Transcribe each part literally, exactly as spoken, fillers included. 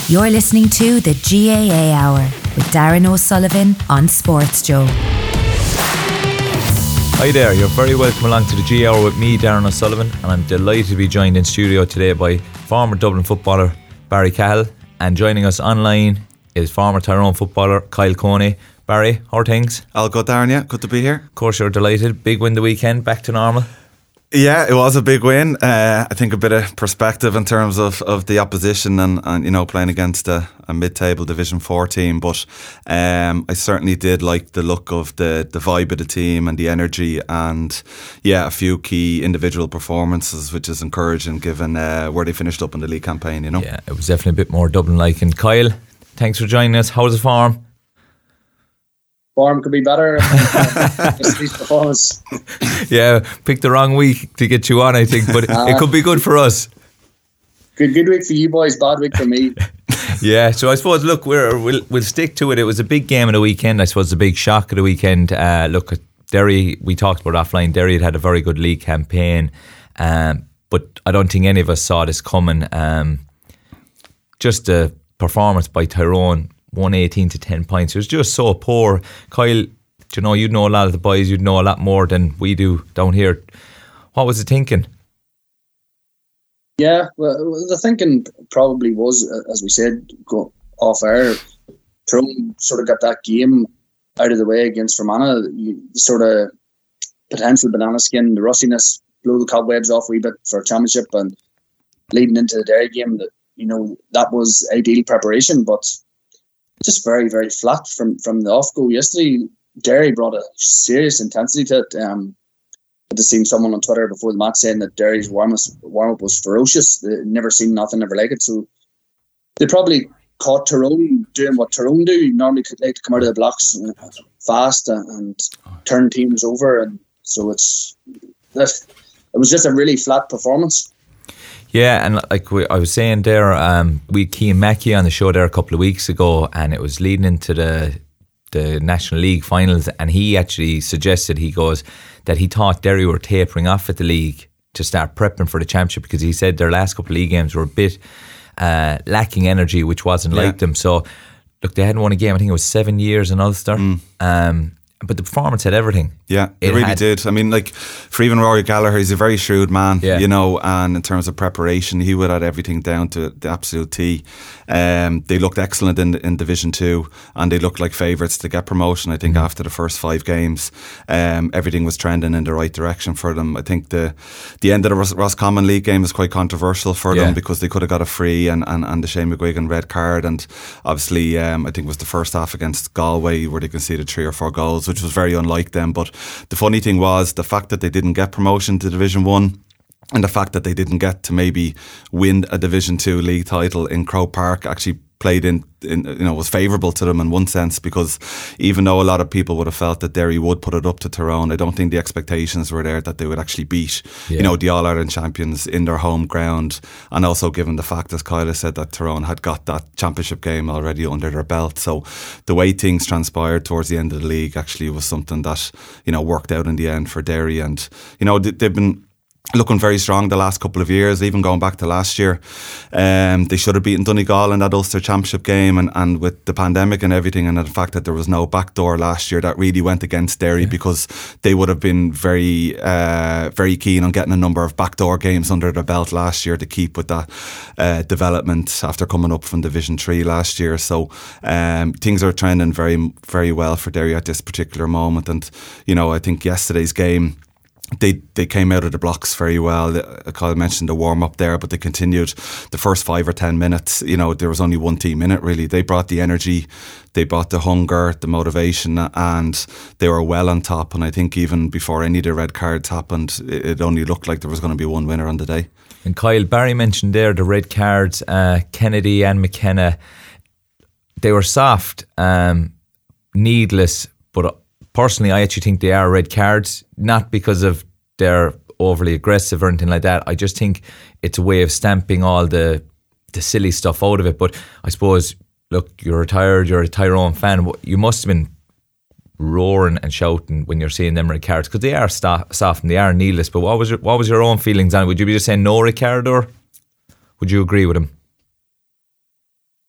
You're listening to the G A A Hour with Darren O'Sullivan on Sports Joe. Hi there, you're very welcome along to the G A A Hour with me, Darren O'Sullivan, and I'm delighted to be joined in studio today by former Dublin footballer Barry Cahill, and joining us online is former Tyrone footballer Kyle Coney. Barry, how are things? All good, Darren, yeah, good to be here. Of course you're delighted, big win the weekend, back to normal. Yeah, it was a big win. Uh, I think a bit of perspective in terms of, of the opposition and, and you know playing against a, a mid-table Division four team. But um, I certainly did like the look of the, the vibe of the team and the energy, and yeah, a few key individual performances, which is encouraging given uh, where they finished up in the league campaign. You know, yeah, it was definitely a bit more Dublin-like. And Kyle, thanks for joining us. How's the form? Form could be better. performance. Yeah, picked the wrong week to get you on, I think, but uh, it could be good for us. Good, good week for you boys. Bad week for me. Yeah, so I suppose look, we're, we'll we'll stick to it. It was a big game of the weekend. I suppose the big shock of the weekend. Uh, look, Derry. We talked about offline. Derry had had a very good league campaign, um, but I don't think any of us saw this coming. Um, just the performance by Tyrone. one eighteen to ten points. It was just so poor. Kyle, you know, you'd know a lot of the boys, you'd know a lot more than we do down here. What was the thinking? Yeah, well, the thinking probably was, as we said, go off air, Tyrone sort of got that game out of the way against Fermanagh. You sort of potential banana skin, the rustiness, blow the cobwebs off a wee bit for a championship, and leading into the Derry game, that you know that was ideal preparation, but just very, very flat from, from the off-go yesterday. Derry brought a serious intensity to it. Um, I just seen someone on Twitter before the match saying that Derry's warm-up was ferocious. They'd never seen nothing ever like it. So they probably caught Tyrone doing what Tyrone do. Normally like to come out of the blocks fast and, and turn teams over. And so it's it was just a really flat performance. Yeah, and like we, I was saying there, um, we had Cian Mackey on the show there a couple of weeks ago, and it was leading into the the National League finals, and he actually suggested, he goes, that he thought Derry were tapering off at the league to start prepping for the championship, because he said their last couple of league games were a bit uh, lacking energy, which wasn't yeah. like them. So, look, they hadn't won a game, I think it was seven years in Ulster. Mm. Um, but the performance had everything. Yeah, it, it really had, did. I mean, like, for even Rory Gallagher, he's a very shrewd man, yeah. you know, and in terms of preparation, he would have everything down to the absolute T. Um, they looked excellent in in Division two, and they looked like favourites to get promotion. I think mm. after the first five games, um, everything was trending in the right direction for them. I think the the end of the Ros- Roscommon League game is quite controversial for yeah. them, because they could have got a free and, and, and the Shane McGuigan red card, and obviously um, I think it was the first half against Galway where they conceded three or four goals, which was very unlike them. But the funny thing was the fact that they didn't get promotion to Division one, and the fact that they didn't get to maybe win a Division two league title in Croke Park actually played in, in, you know, was favourable to them in one sense, because even though a lot of people would have felt that Derry would put it up to Tyrone, I don't think the expectations were there that they would actually beat, yeah. you know, the All-Ireland champions in their home ground. And also given the fact, as Kyle has said, that Tyrone had got that championship game already under their belt. So the way things transpired towards the end of the league actually was something that, you know, worked out in the end for Derry. And, you know, they've been looking very strong the last couple of years, even going back to last year. Um, they should have beaten Donegal in that Ulster Championship game, and, and with the pandemic and everything, and the fact that there was no backdoor last year, that really went against Derry, yeah. because they would have been very uh, very keen on getting a number of backdoor games under their belt last year to keep with that uh, development after coming up from Division three last year. So um, things are trending very, very well for Derry at this particular moment. And, you know, I think yesterday's game, They they came out of the blocks very well. Kyle mentioned the warm up there, but they continued the first five or ten minutes. You know, there was only one team in it really. They brought the energy, they brought the hunger, the motivation, and they were well on top. And I think even before any of the red cards happened, it only looked like there was going to be one winner on the day. And Kyle, Barry mentioned there the red cards. Uh, Kennedy and McKenna, they were soft, um, needless, but personally, I actually think they are red cards, not because of they're overly aggressive or anything like that. I just think it's a way of stamping all the the silly stuff out of it. But I suppose, look, you're retired, you're a Tyrone fan. You must have been roaring and shouting when you're seeing them red cards, because they are st- soft and they are needless. But what was your, what was your own feelings on it? Would you be just saying no red card, or would you agree with him?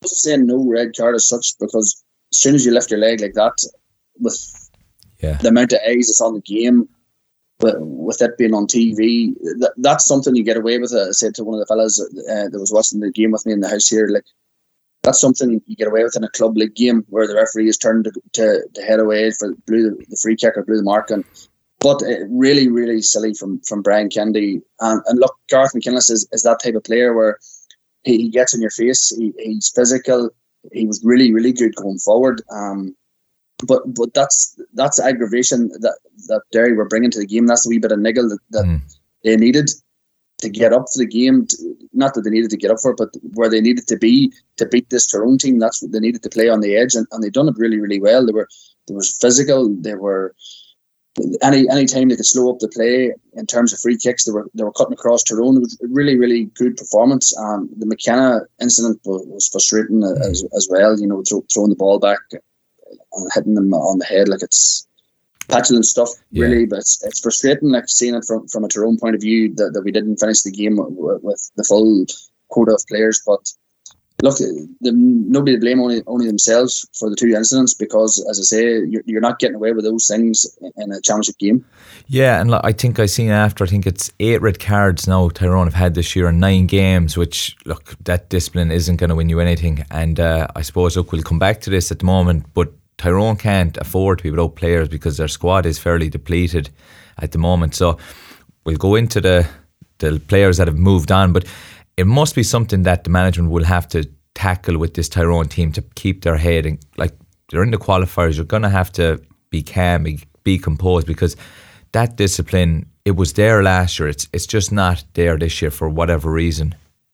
saying no red card as such, because as soon as you lift your leg like that, with yeah. the amount of eyes that's on the game, but with it being on T V, that, that's something you get away with. I said to one of the fellas uh, that was watching the game with me in the house here, like, that's something you get away with in a club league game where the referee is turned to, to, to head away for blew the, the free kick or blew the mark. And but uh, really, really silly from from Brian Kennedy. And, and look, Garth McKinless is, is that type of player where he, he gets in your face. He, he's physical. He was really, really good going forward. Um, but but that's that's aggravation that that Derry were bringing to the game. That's a wee bit of niggle that, that mm. they needed to get up for the game. To, not that they needed to get up for it, but where they needed to be to beat this Tyrone team. That's what they needed to play on the edge, and, and they done it really, really well. They were they was physical. They were any any time they could slow up the play in terms of free kicks. They were they were cutting across Tyrone. It was a really, really good performance. Um, the McKenna incident was, was frustrating as as well. You know, throw, throwing the ball back and hitting them on the head, like it's petulant stuff, really. Yeah. But it's, it's frustrating, like seeing it from, from a Tyrone point of view, that, that we didn't finish the game with, with the full quota of players. But look, the, nobody to blame, only only themselves for the two incidents, because, as I say, you're, you're not getting away with those things in a championship game. Yeah, and look, I think I seen after, I think it's eight red cards now Tyrone have had this year in nine games, which, look, that discipline isn't going to win you anything. And uh, I suppose, look, we'll come back to this at the moment, but Tyrone can't afford to be without players because their squad is fairly depleted at the moment. So we'll go into the the players that have moved on, but it must be something that the management will have to tackle with this Tyrone team to keep their head. And, like, they're in the qualifiers, you're going to have to be calm, be, be composed, because that discipline, it was there last year. It's it's just not there this year for whatever reason.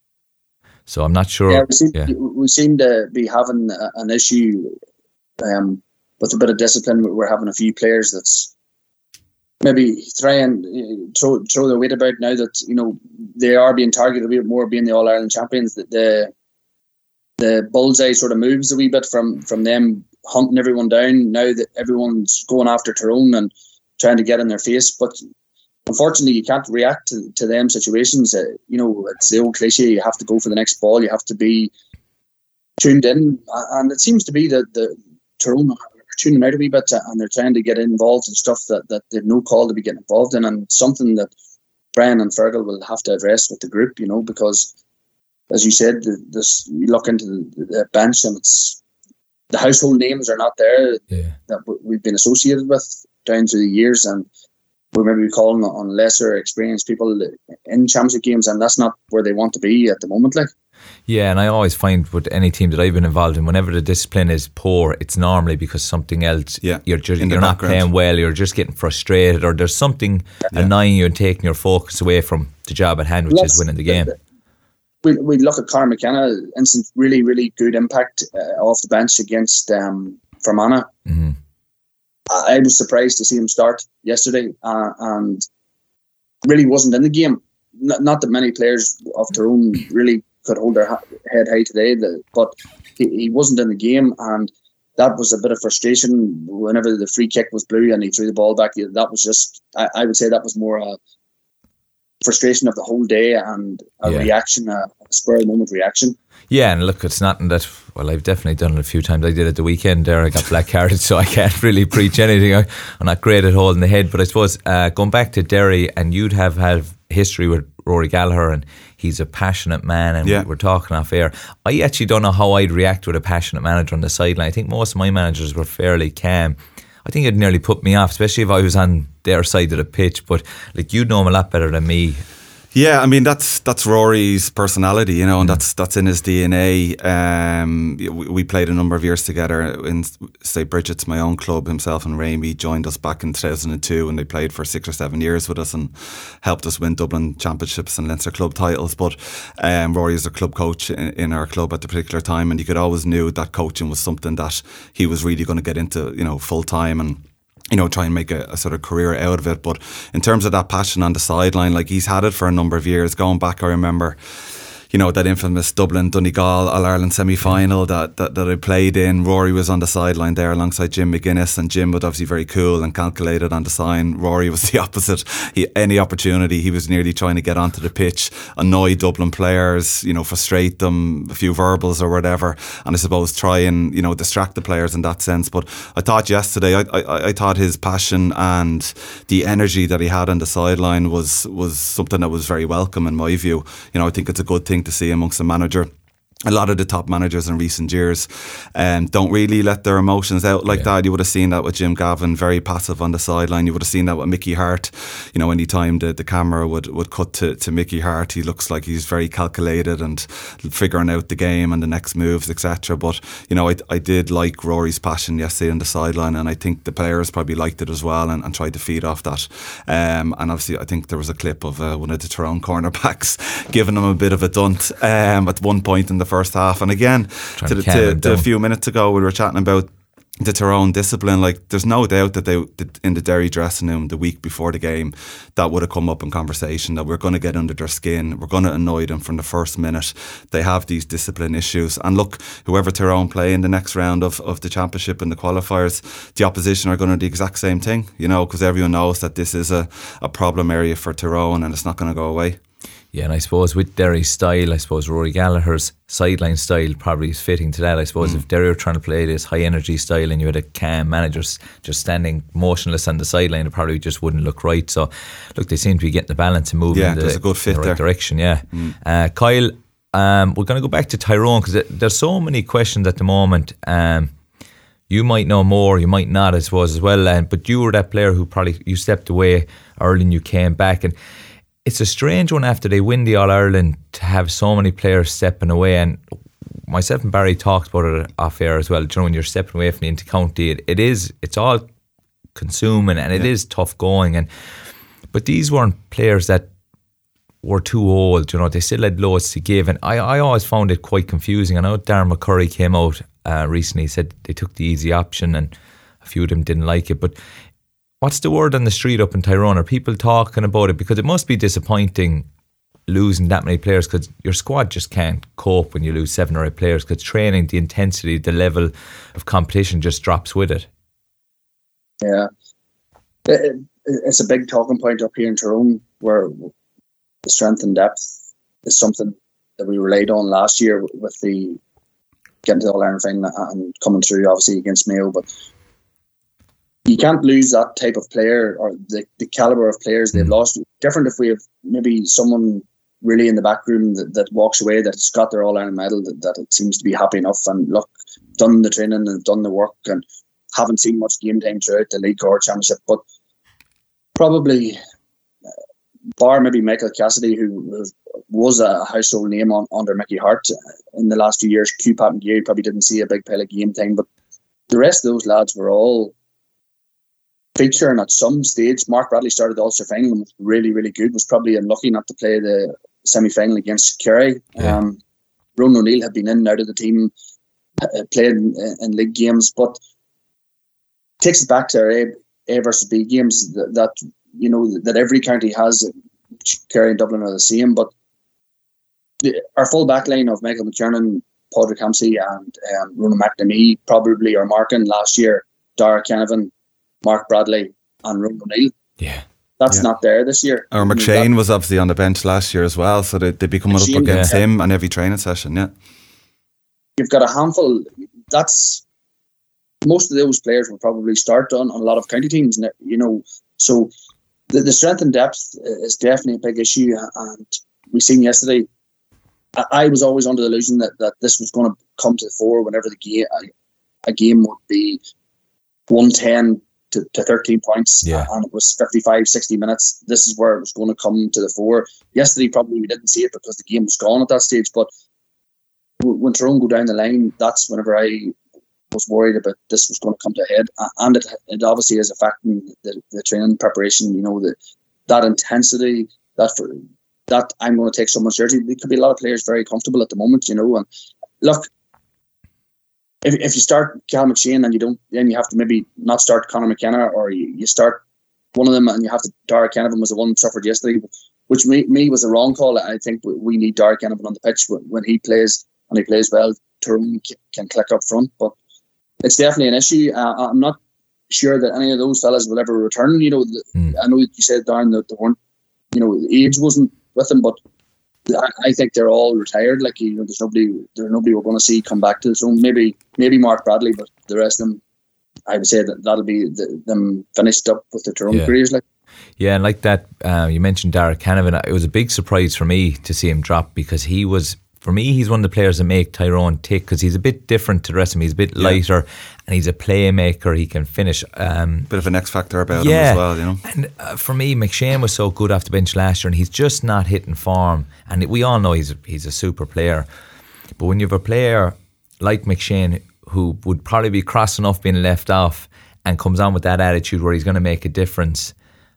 So I'm not sure. Yeah, we seem, yeah. we seem to be having a, an issue Um, with a bit of discipline. We're having a few players that's maybe try and uh, throw throw their weight about now that, you know, they are being targeted a bit more, being the All Ireland champions. That the the bullseye sort of moves a wee bit from from them hunting everyone down. Now that everyone's going after Tyrone and trying to get in their face, but unfortunately you can't react to, to them situations. Uh, you know, it's the old cliche: you have to go for the next ball. You have to be tuned in, and it seems to be that the Tyrone are tuning out a wee bit, and they're trying to get involved in stuff that, that they've no call to be getting involved in, and something that Brian and Fergal will have to address with the group, you know, because, as you said, this, you look into the, the bench and it's the household names are not there yeah. that we've been associated with down through the years, and we're maybe calling on lesser experienced people in championship games, and that's not where they want to be at the moment, like. Yeah, and I always find with any team that I've been involved in, whenever the discipline is poor, it's normally because something else. Yeah, you're just you're not background. playing well. You're just getting frustrated, or there's something yeah. annoying you and taking your focus away from the job at hand, which Let's, is winning the game. We we look at Conor McKenna, instant, really, really good impact uh, off the bench against um, Fermanagh. Mm-hmm. I, I was surprised to see him start yesterday, uh, and really wasn't in the game. Not, not that many players of Tyrone really could hold their head high today, but he, he wasn't in the game, and that was a bit of frustration whenever the free kick was blew and he threw the ball back. That was just, I, I would say that was more a frustration of the whole day and a yeah. reaction, a, a spur of the moment reaction. Yeah, and look, it's nothing that, well, I've definitely done it a few times. I did it the weekend there, I got black carded, so I can't really preach anything. I, I'm not great at holding the head, but I suppose uh, going back to Derry, and you'd have had history with Rory Gallagher, and he's a passionate man, and yeah. we're talking off air. I actually don't know how I'd react with a passionate manager on the sideline. I think most of my managers were fairly calm. I think it'd nearly put me off, especially if I was on their side of the pitch, but like, you'd know him a lot better than me. Yeah, I mean, that's that's Rory's personality, you know, and that's that's in his D N A. Um, we, we played a number of years together in Saint Bridget's, my own club. Himself and Ramey joined us back in two thousand two, and they played for six or seven years with us and helped us win Dublin championships and Leinster club titles. But um, Rory is a club coach in, in our club at the particular time, and you could always knew that coaching was something that he was really going to get into, you know, full time, and you know, try and make a, a sort of career out of it. But in terms of that passion on the sideline, like, he's had it for a number of years. Going back, I remember, you know, that infamous Dublin Donegal All-Ireland semi-final that, that, that I played in. Rory was on the sideline there alongside Jim McGuinness, and Jim was obviously very cool and calculated on the sign. Rory was the opposite. He, any opportunity, he was nearly trying to get onto the pitch, annoy Dublin players, you know, frustrate them, a few verbals or whatever, and I suppose try and, you know, distract the players in that sense. But I thought yesterday, I, I, I thought his passion and the energy that he had on the sideline was, was something that was very welcome in my view. You know, I think it's a good thing to see amongst a manager. A lot of the top managers in recent years um, don't really let their emotions out like yeah. that. You would have seen that with Jim Gavin, very passive on the sideline. You would have seen that with Mickey Hart. You know, any time the, the camera would, would cut to, to Mickey Hart, he looks like he's very calculated and figuring out the game and the next moves, et cetera. But, you know, I, I did like Rory's passion yesterday on the sideline, and I think the players probably liked it as well and, and tried to feed off that. Um, and obviously, I think there was a clip of uh, one of the Tyrone cornerbacks giving him a bit of a dunt um, at one point in the first half. And again, to, the, to, to a few minutes ago, we were chatting about the Tyrone discipline. Like, there's no doubt that they, that in the Derry dressing room the week before the game, that would have come up in conversation, that we're going to get under their skin, we're going to annoy them from the first minute. They have these discipline issues, and look, whoever Tyrone play in the next round of, of the championship and the qualifiers, the opposition are going to do the exact same thing, you know, because everyone knows that this is a, a problem area for Tyrone and it's not going to go away. Yeah, and I suppose with Derry's style, I suppose Rory Gallagher's sideline style probably is fitting to that. I suppose mm. if Derry are trying to play this high energy style and you had a calm manager just standing motionless on the sideline, it probably just wouldn't look right. So, look, they seem to be getting the balance and moving yeah, in the, there's a good fit in the right there. direction. Yeah, mm. uh, Kyle, um, we're going to go back to Tyrone because there's so many questions at the moment. Um, you might know more, you might not, I suppose, as well. Um, but you were that player who probably you stepped away early and you came back, and it's a strange one after they win the All-Ireland to have so many players stepping away. And myself and Barry talked about it off air as well. You know, when you're stepping away from the inter-county, it, it is, it's all consuming and it yeah. is tough going. And but these weren't players that were too old. You know, they still had loads to give. And I, I always found it quite confusing. I know Darren McCurry came out uh, recently, said they took the easy option and a few of them didn't like it. But what's the word on the street up in Tyrone? Are people talking about it? Because it must be disappointing losing that many players, because your squad just can't cope when you lose seven or eight players, because training, the intensity, the level of competition just drops with it. Yeah. It, it's a big talking point up here in Tyrone, where the strength and depth is something that we relied on last year with the getting to the All-Ireland final and coming through obviously against Mayo. But you can't lose that type of player, or the, the calibre of players they've lost. Different if we have maybe someone really in the back room that, that walks away, that's got their All-Ireland medal, that, that it seems to be happy enough and look, done the training and done the work and haven't seen much game time throughout the league or championship. But probably, uh, bar maybe Michael Cassidy, who was a household name on, under Mickey Hart in the last few years, Q Pat McGeary probably didn't see a big pile of game time, but the rest of those lads were all featuring at some stage. Mark Bradley started the Ulster final and was really, really good. Was probably unlucky not to play the semi-final against Kerry. Yeah. Um, Ronan O'Neill had been in and out of the team, uh, played in, in league games, but takes it back to our A, A versus B games that, that you know that every county has. Kerry and Dublin are the same, but the, our full back line of Michael McKiernan, Padraig Hampsey and um, Ronan McNamee probably are marking last year. Dara Canavan, Mark Bradley and Ronan O'Neill. Yeah. That's yeah. not there this year. Or McShane was obviously on the bench last year as well, so they, they'd be coming McShane, up against yeah. him on every training session, yeah. You've got a handful. That's most of those players will probably start on, on a lot of county teams, you know. So the, the strength and depth is definitely a big issue, and we seen yesterday. I, I was always under the illusion that, that this was going to come to the fore whenever the game a, a game would be one ten to, to thirteen points, yeah. and it was fifty-five, sixty minutes. This is where it was going to come to the fore. Yesterday, probably we didn't see it because the game was gone at that stage. But when Tyrone go down the line, that's whenever I was worried about this was going to come to a head, and it, it obviously is affecting the, the training preparation. You know, the, that intensity, that for that I'm going to take someone's jersey. There could be a lot of players very comfortable at the moment, you know. And look, if if you start Cal McShane and you don't, then you have to maybe not start Conor McKenna, or you, you start one of them and you have to. Dara Canavan was the one who suffered yesterday. which me, me was a wrong call. I think we need Darragh Canavan on the pitch when, when he plays, and he plays well. Tyrone can click up front, but it's definitely an issue. Uh, I'm not sure that any of those fellas will ever return. You know, the, mm. I know you said, Darren, that they weren't, you know, the age wasn't with them, but I, I think they're all retired. Like, you know, there's nobody, there's nobody we're going to see come back to the zone. Maybe, maybe Mark Bradley, but the rest of them, I would say that that'll be the, them finished up with their own yeah. careers. Like, yeah, and like that, uh, you mentioned Darragh Canavan. It was a big surprise for me to see him drop, because he was, for me, he's one of the players that make Tyrone tick, because he's a bit different to the rest of them. He's a bit lighter, yeah. and he's a playmaker. He can finish. Um, bit of an X factor about yeah. him as well, you know. And uh, for me, McShane was so good off the bench last year, and he's just not hitting form. And we all know he's he's a super player. But when you have a player like McShane, who would probably be cross enough being left off, and comes on with that attitude where he's going to make a difference,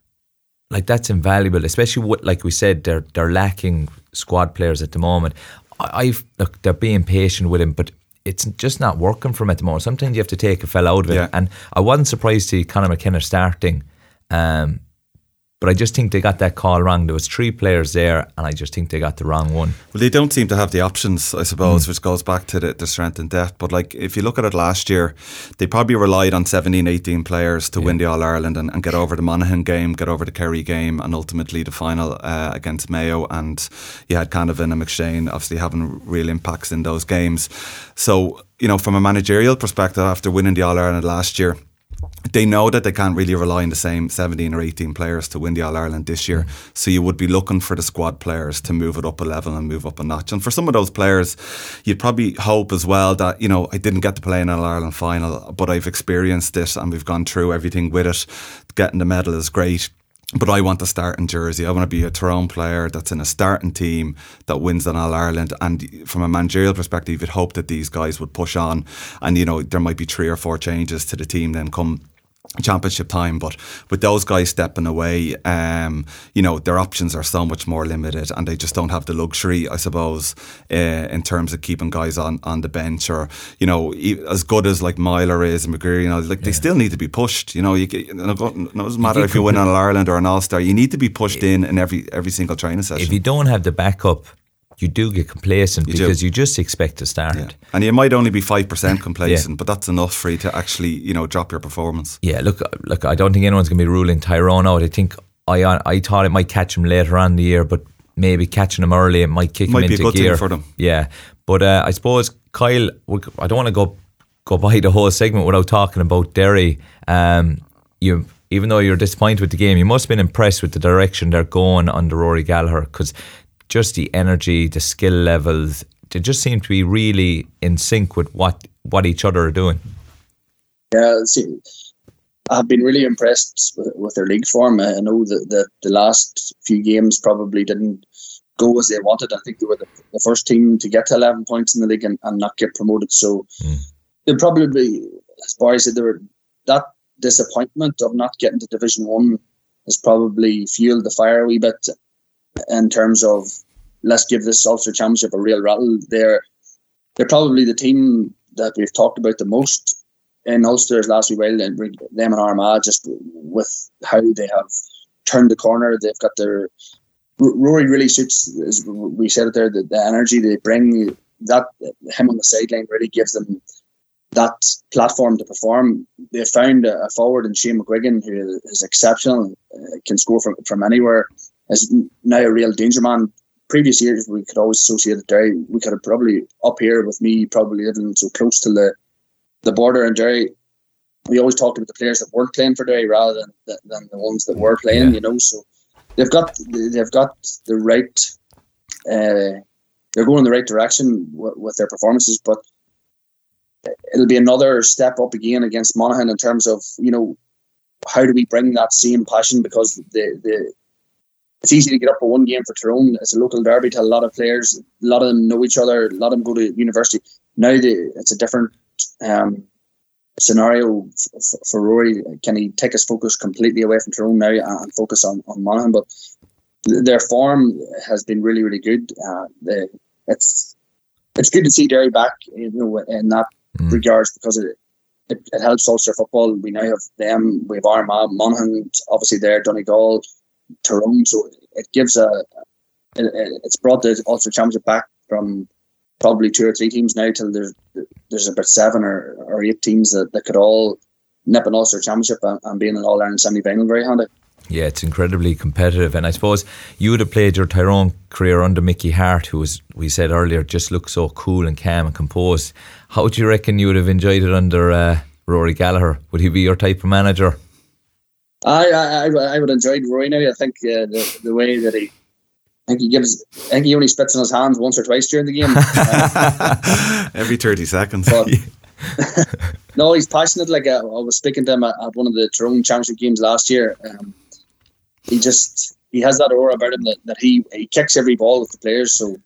like, that's invaluable. Especially what, like we said, they're they're lacking squad players at the moment. I've look, they're being patient with him, but it's just not working for him at the moment. Sometimes you have to take a fella out of it, yeah. and I wasn't surprised to see Conor McKenna starting, um, but I just think they got that call wrong. There was three players there, and I just think they got the wrong one. Well, they don't seem to have the options, I suppose, mm. which goes back to the, the strength and depth. But like, if you look at it last year, they probably relied on seventeen, eighteen players to yeah. win the All-Ireland and, and get over the Monaghan game, get over the Kerry game, and ultimately the final uh, against Mayo. And you had Canavan and McShane obviously having real impacts in those games. So, you know, from a managerial perspective, after winning the All-Ireland last year, they know that they can't really rely on the same seventeen or eighteen players to win the All-Ireland this year. Mm. So you would be looking for the squad players to move it up a level and move up a notch. And for some of those players, you'd probably hope as well that, you know, I didn't get to play in an All-Ireland final, but I've experienced it and we've gone through everything with it. Getting the medal is great, but I want to start in jersey. I want to be a Tyrone player that's in a starting team that wins an All-Ireland. And from a managerial perspective, you'd hope that these guys would push on, and, you know, there might be three or four changes to the team then come championship time. But with those guys stepping away, um, you know, their options are so much more limited, and they just don't have the luxury, I suppose, uh, in terms of keeping guys on, on the bench. Or, you know, as good as like Myler is and McGreary, you know, like yeah. they still need to be pushed. You know, you, you know, it doesn't matter you if you win an All-Ireland or an All-Star, you need to be pushed in in every every single training session. If you don't have the backup, you do get complacent, you because do. you just expect to start. Yeah. And you might only be five percent complacent, yeah. but that's enough for you to actually, you know, drop your performance. Yeah, look, look. I don't think anyone's going to be ruling Tyrone out. I think I I thought it might catch him later on in the year, but maybe catching him early, it might kick might him into gear. Might be a good gear. thing for them. Yeah, but uh, I suppose Kyle, I don't want to go go by the whole segment without talking about Derry. Um, you. Even though you're disappointed with the game, you must have been impressed with the direction they're going under Rory Gallagher, because just the energy, the skill levels, they just seem to be really in sync with what, what each other are doing. Yeah, see, I've been really impressed with, with their league form. I know that the, the last few games probably didn't go as they wanted. I think they were the, the first team to get to eleven points in the league and, and not get promoted. So mm. they'll probably, as Barry said, they were, that disappointment of not getting to Division One has probably fueled the fire a wee bit in terms of, let's give this Ulster Championship a real rattle. They're they're probably the team that we've talked about the most in Ulster's last wee while, and them and Armagh, just with how they have turned the corner. They've got their Rory really suits, as we said it there, the, the energy they bring. That him on the sideline really gives them that platform to perform. They found a, a forward in Shane McGuigan who is exceptional, uh, can score from from anywhere. Is now a real danger man. Previous years we could always associate it Derry. We could have probably up here with me probably living so close to the the border in Derry. We always talked about the players that weren't playing for Derry rather than than the ones that were playing. Yeah. You know, so they've got they've got the right. Uh, they're going in the right direction with, with their performances, but it'll be another step up again against Monaghan in terms of, you know, how do we bring that same passion, because the the. It's easy to get up for one game for Tyrone. It's a local derby to a lot of players. A lot of them know each other. A lot of them go to university. Now the, it's a different um, scenario f- f- for Rory. Can he take his focus completely away from Tyrone now and focus on, on Monaghan? But their form has been really, really good. Uh, the, it's it's good to see Derry back, you know, in that mm. regards, because it, it it helps Ulster football. We now have them. We have Armagh, Monaghan, obviously there, Donegal. Tyrone. So it gives a, it, it's brought the Ulster Championship back from probably two or three teams now till there's there's about seven or, or eight teams that, that could all nip an Ulster Championship and, and be in an All-Ireland semi-final very handy. Yeah, it's incredibly competitive, and I suppose you would have played your Tyrone career under Mickey Hart, who, was, we said earlier, just looked so cool and calm and composed. How do you reckon you would have enjoyed it under uh, Rory Gallagher? Would he be your type of manager? I I, I would have enjoyed Rory now. I think uh, the the way that he, I think he gives, I think he only spits in his hands once or twice during the game. Uh, Every thirty seconds. But, no, he's passionate. Like uh, I was speaking to him at, at one of the Tyrone Championship games last year. Um, he just he has that aura about him that, that he he kicks every ball with the players. So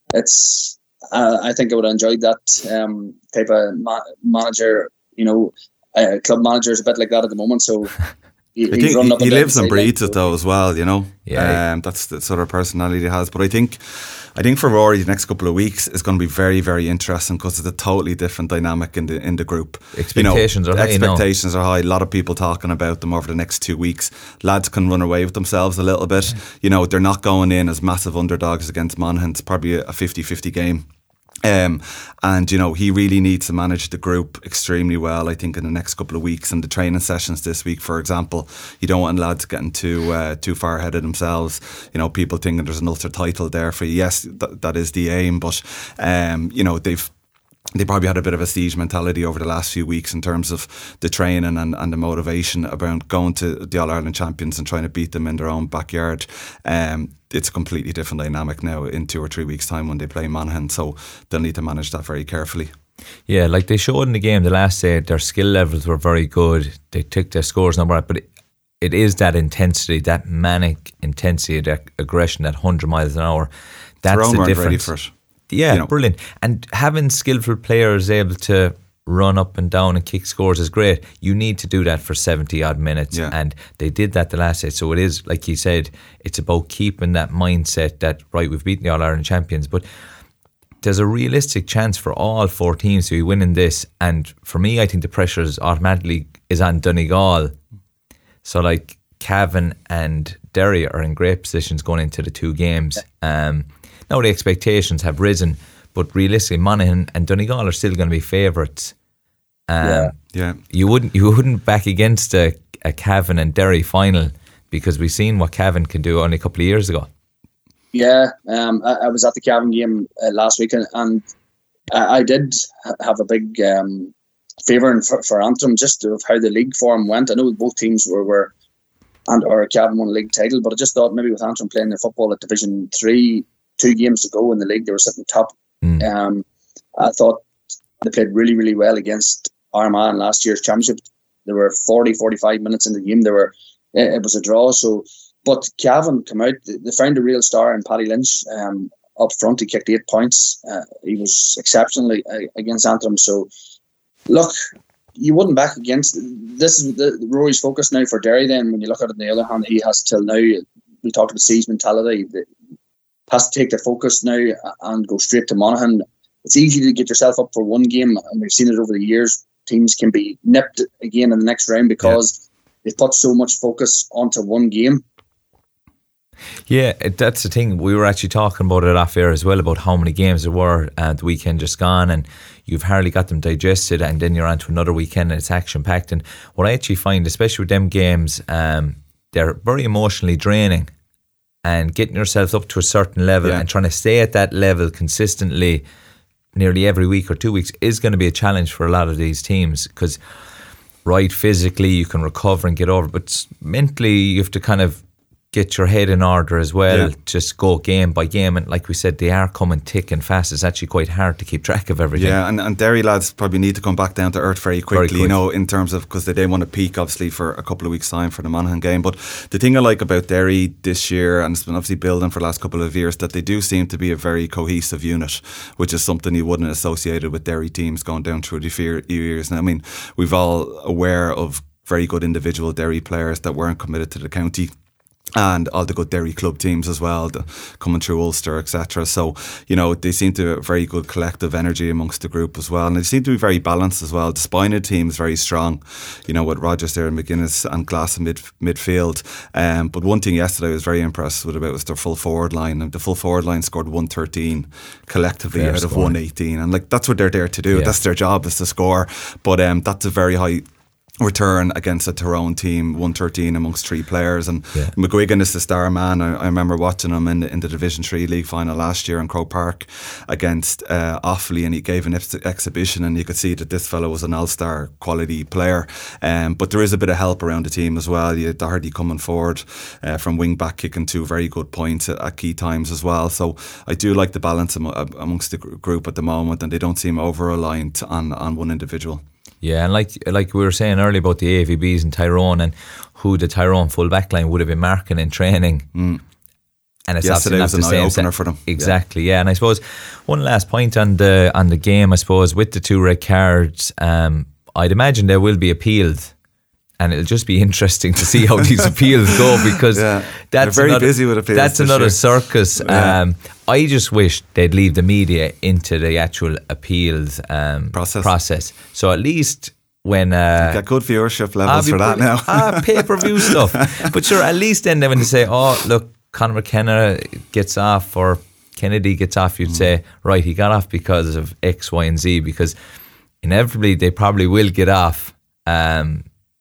it's uh, I think I would have enjoyed that um, type of ma- manager. You know, uh, club manager is a bit like that at the moment. So. He, I think up he, he lives and breathes like, it though as well, you know. Yeah, um, that's the sort of personality he has. But I think, I think for Rory, the next couple of weeks is going to be very, very interesting because it's a totally different dynamic in the in the group. Expectations you know, are high. Expectations you know. are high. A lot of people talking about them over the next two weeks. Lads can run away with themselves a little bit. Yeah. You know, they're not going in as massive underdogs against Monaghan. It's probably a fifty-fifty game. Um, and you know, he really needs to manage the group extremely well, I think, in the next couple of weeks. And the training sessions this week, for example, you don't want lads getting too uh, too far ahead of themselves. You know, people thinking there's an Ulster title there for you. Yes, th- that is the aim, but um, you know, they've they probably had a bit of a siege mentality over the last few weeks in terms of the training and, and the motivation about going to the All-Ireland champions and trying to beat them in their own backyard. Um, it's a completely different dynamic now in two or three weeks' time when they play Monaghan, so they'll need to manage that very carefully. Yeah, like they showed in the game the last day, their skill levels were very good. They took their scores number out, but it, it is that intensity, that manic intensity, that aggression, that one hundred miles an hour. That's Tyrone the difference. Ready for it. Yeah, you know. Brilliant. And having skillful players able to run up and down and kick scores is great. You need to do that for seventy odd minutes, yeah. and they did that the last day. So it is, like you said, it's about keeping that mindset that, right, we've beaten the All-Ireland champions, but there's a realistic chance for all four teams to be winning this. And for me, I think the pressure is automatically is on Donegal. So like Cavan and Derry are in great positions going into the two games. Um, now the expectations have risen, but realistically, Monaghan and Donegal are still going to be favourites. Um, yeah, yeah. You wouldn't you wouldn't back against a, a Cavan and Derry final because we've seen what Cavan can do only a couple of years ago. Yeah, um, I, I was at the Cavan game uh, last week, and, and I, I did have a big um, favour for, for Antrim just of how the league form went. I know both teams were were and or Cavan won a league title, but I just thought maybe with Antrim playing their football at Division Three. Two games to go in the league, they were sitting top. Mm. Um, I thought they played really, really well against Armagh in last year's championship. There were forty, forty-five minutes in the game. There were it was a draw. So, but Cavan come out. They found a real star in Paddy Lynch um, up front. He kicked eight points. Uh, he was exceptionally uh, against Antrim. So, look, you wouldn't back against. This is the, the Rory's focus now for Derry. Then, when you look at it on the other hand, he has till now. We talked about siege mentality. The, has to take their focus now and go straight to Monaghan. It's easy to get yourself up for one game, and we've seen it over the years. Teams can be nipped again in the next round because yeah. they've put so much focus onto one game. Yeah, that's the thing. We were actually talking about it off air as well, about how many games there were uh, the weekend just gone, and you've hardly got them digested, and then you're on to another weekend and it's action-packed. And what I actually find, especially with them games, um, they're very emotionally draining. And getting yourself up to a certain level yeah. and trying to stay at that level consistently nearly every week or two weeks is going to be a challenge for a lot of these teams because, right, physically you can recover and get over, but mentally you have to kind of get your head in order as well, yeah. just go game by game. And like we said, they are coming thick and fast. It's actually quite hard to keep track of everything. Yeah, and, and Derry lads probably need to come back down to earth very quickly, very quick. you know, in terms of, because they didn't want to peak obviously for a couple of weeks' time for the Monaghan game. But the thing I like about Derry this year, and it's been obviously building for the last couple of years, that they do seem to be a very cohesive unit, which is something you wouldn't associate with Derry teams going down through the few years. Now, I mean, we've all aware of very good individual Derry players that weren't committed to the county. and all the good Derry club teams as well, the, coming through Ulster, et cetera. So, you know, they seem to have a very good collective energy amongst the group as well. And they seem to be very balanced as well. The spine of the team is very strong, you know, with Rogers there and McGuinness and Glass in mid, midfield. Um, but one thing yesterday I was very impressed with about was their full forward line. And the full forward line scored one thirteen collectively Fair out score. of one eighteen. And like, that's what they're there to do. Yeah. That's their job, is to score. But um, that's a very high return against a Tyrone team, one thirteen amongst three players. And yeah. McGuigan is the star man. I, I remember watching him in the, in the Division three League final last year in Croke Park against uh, Offaly, and he gave an ex- exhibition, and you could see that this fellow was an all-star quality player. Um, but there is a bit of help around the team as well. You had Doherty coming forward uh, from wing back, kicking two very good points at, at key times as well. So I do like the balance am- amongst the group at the moment, and they don't seem over-reliant on, on one individual. Yeah, and like like we were saying earlier about the A V Bs and Tyrone, and who the Tyrone full back line would have been marking in training. Mm. And it's Yesterday was not the an same eye opener set. for them. Exactly, yeah. yeah. And I suppose one last point on the on the game, I suppose, with the two red cards, um, I'd imagine they will be appealed. And it'll just be interesting to see how these appeals go, because yeah. that's very another, busy with appeals. That's another year. circus. Yeah. Um, I just wish they'd leave the media into the actual appeals um, process. process. So at least when uh, get good viewership levels for that now. ah, pay per view stuff. But sure, at least then when they say, "Oh, look, Conor McKenna gets off," or Kennedy gets off, you'd mm. say, "Right, he got off because of X, Y, and Z." Because inevitably they probably will get off. Um,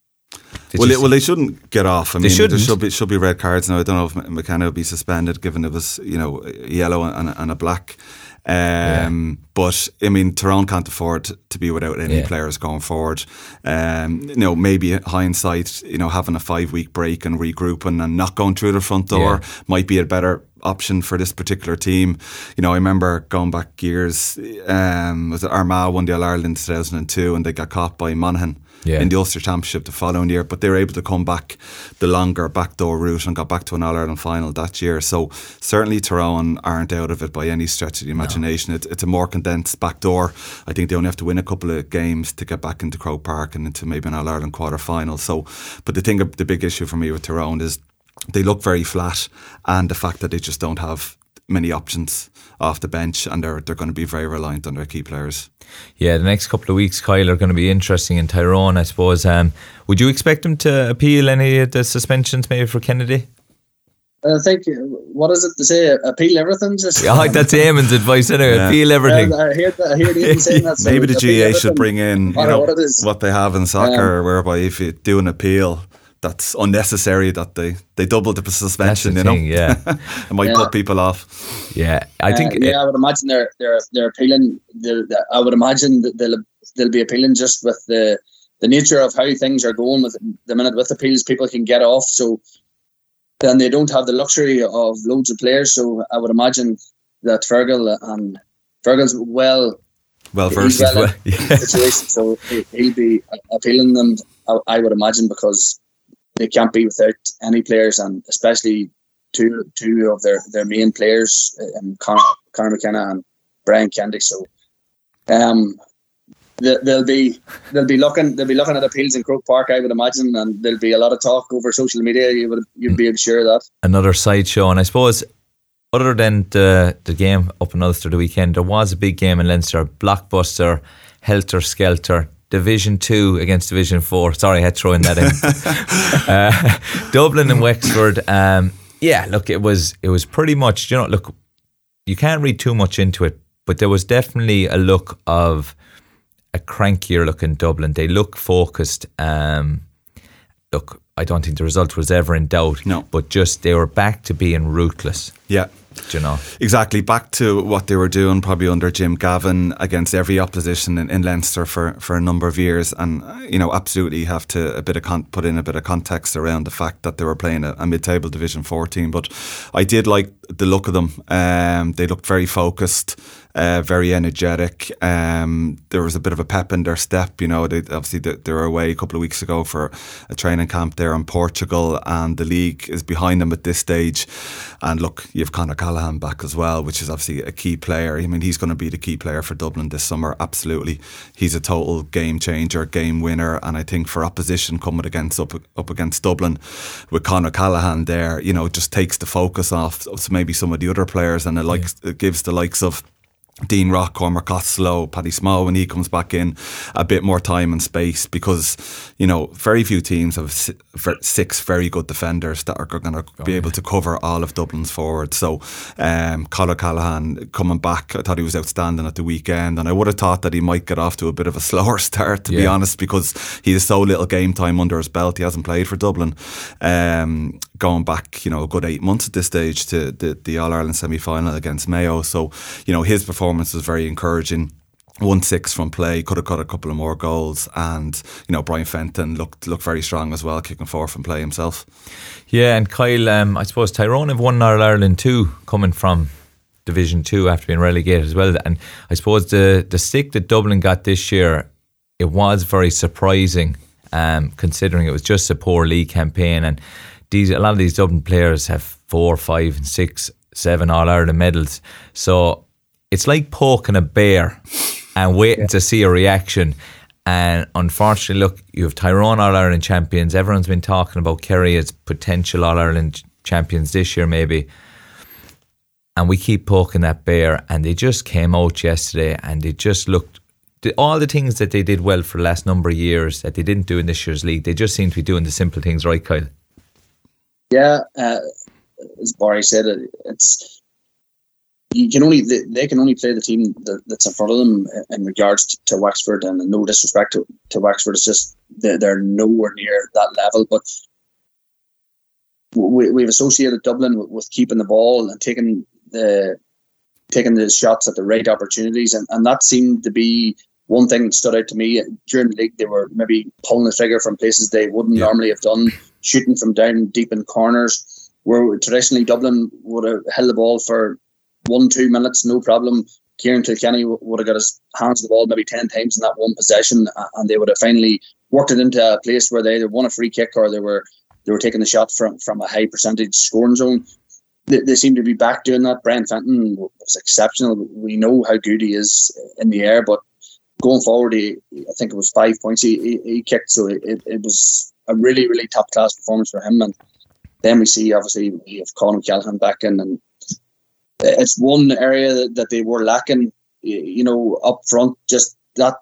Well, it, well, they shouldn't get off. I they mean, shouldn't. there should be should be red cards now. I don't know if McKenna will be suspended, given it was, you know, yellow and, and a black. Um, yeah. But I mean, Tyrone can't afford to be without any yeah. players going forward. Um, you know, maybe hindsight, you know, having a five week break and regrouping and not going through the front door yeah. might be a better option for this particular team. You know, I remember going back years. Um, was it Armagh won the All Ireland in two thousand two, and they got caught by Monaghan. Yeah. In the Ulster Championship the following year, but they were able to come back the longer backdoor route and got back to an All-Ireland final that year. So certainly Tyrone aren't out of it by any stretch of the imagination. No. It, it's a more condensed backdoor. I think they only have to win a couple of games to get back into Croke Park and into maybe an All-Ireland quarter-final. So, but the thing, the big issue for me with Tyrone is they look very flat, and the fact that they just don't have many options off the bench, and they're they're going to be very reliant on their key players. Yeah, the next couple of weeks, Kyle, are going to be interesting in Tyrone, I suppose. Um, would you expect them to appeal any of the suspensions maybe for Kennedy? I think, what is it to say? Appeal everything? Just yeah, that's Eamon's advice anyway. Yeah. Appeal everything. Uh, I hear that. I hear Eamon saying that. So maybe the G A A should bring in, you know, what, what they have in soccer, um, whereby if you do an appeal that's unnecessary, that they, they double the suspension, the you know. Thing, yeah. It might yeah. put people off. Yeah, I uh, think. Yeah, it, I would imagine they're they're they're appealing. They're, I would imagine that they'll they'll be appealing just with the the nature of how things are going with the minute with appeals. People can get off, so then they don't have the luxury of loads of players. So I would imagine that Fergal and Fergal's well well versed well, well. in the situation, so he'll be appealing them. I, I would imagine, because they can't be without any players, and especially two two of their, their main players, um, Conor, Conor McKenna and Brian Kennedy. So, um, they, they'll be they'll be looking they'll be looking at appeals in Croke Park, I would imagine, and there'll be a lot of talk over social media. You would you'd be sure of that. Another sideshow, and I suppose other than the the game up in Ulster the weekend, there was a big game in Leinster, blockbuster, helter skelter. Division two against Division four. Sorry, I had to throw in that in. uh, Dublin and Wexford. Um, yeah, look, it was it was pretty much, you know, look, you can't read too much into it, but there was definitely a look of a crankier look in Dublin. They look focused. Um, look, I don't think the result was ever in doubt. No. But just they were back to being ruthless. Yeah. Do you know? Exactly, back to what they were doing probably under Jim Gavin against every opposition in, in Leinster for, for a number of years, and you know, absolutely have to a bit of con- put in a bit of context around the fact that they were playing a, a mid-table Division four team. But I did like the look of them. Um, they looked very focused, uh, very energetic. Um, there was a bit of a pep in their step. You know, they obviously they, they were away a couple of weeks ago for a training camp there in Portugal, and the league is behind them at this stage. And look, you've Conor O'Callaghan back as well, which is obviously a key player. I mean, he's going to be the key player for Dublin this summer, absolutely. He's a total game changer, game winner, and I think for opposition coming against up, up against Dublin with Conor Callaghan there, you know, just takes the focus off of maybe some of the other players, and it, likes, yeah. it gives the likes of Dean Rock, Cormac Costello, Paddy Small, when he comes back in, a bit more time and space, because, you know, very few teams have six very good defenders that are going to oh, be yeah. able to cover all of Dublin's forwards. So um, Conor Callaghan coming back, I thought he was outstanding at the weekend, and I would have thought that he might get off to a bit of a slower start, to yeah. be honest, because he has so little game time under his belt. He hasn't played for Dublin. Um, going back, you know, a good eight months at this stage to the, the All-Ireland semi-final against Mayo. So, you know, his performance was very encouraging. one six from play, could have got a couple of more goals, and, you know, Brian Fenton looked looked very strong as well, kicking four from play himself. Yeah, and Kyle, um, I suppose Tyrone have won All-Ireland too, coming from Division two after being relegated as well. And I suppose the, the stick that Dublin got this year, it was very surprising, um, considering it was just a poor league campaign, and These, a lot of these Dublin players have four, five, and six, seven All-Ireland medals. So it's like poking a bear and waiting yeah. to see a reaction. And unfortunately, look, you have Tyrone All-Ireland champions. Everyone's been talking about Kerry as potential All-Ireland champions this year, maybe. And we keep poking that bear. And they just came out yesterday and they just looked, all the things that they did well for the last number of years that they didn't do in this year's league, they just seem to be doing the simple things right, Kyle. Yeah, uh, as Barry said, it's you can only they, they can only play the team that, that's in front of them in regards to, to Wexford, and no disrespect to, to Wexford, it's just they're, they're nowhere near that level. But we, we've associated Dublin with, with keeping the ball and taking the taking the shots at the right opportunities, and, and that seemed to be one thing that stood out to me during the league. They were maybe pulling the trigger from places they wouldn't yeah. normally have done, shooting from down deep in corners, where traditionally Dublin would have held the ball for one, two minutes, no problem. Kieran Kilkenny would have got his hands on the ball maybe ten times in that one possession, and they would have finally worked it into a place where they either won a free kick or they were they were taking the shot from, from a high percentage scoring zone. They, they seem to be back doing that. Brian Fenton was exceptional. We know how good he is in the air, but going forward, he, I think it was five points he, he, he kicked, so it, it was a really, really top class performance for him. And then we see, obviously, we have Conor Callaghan back in, and it's one area that, that they were lacking, you know, up front. Just that,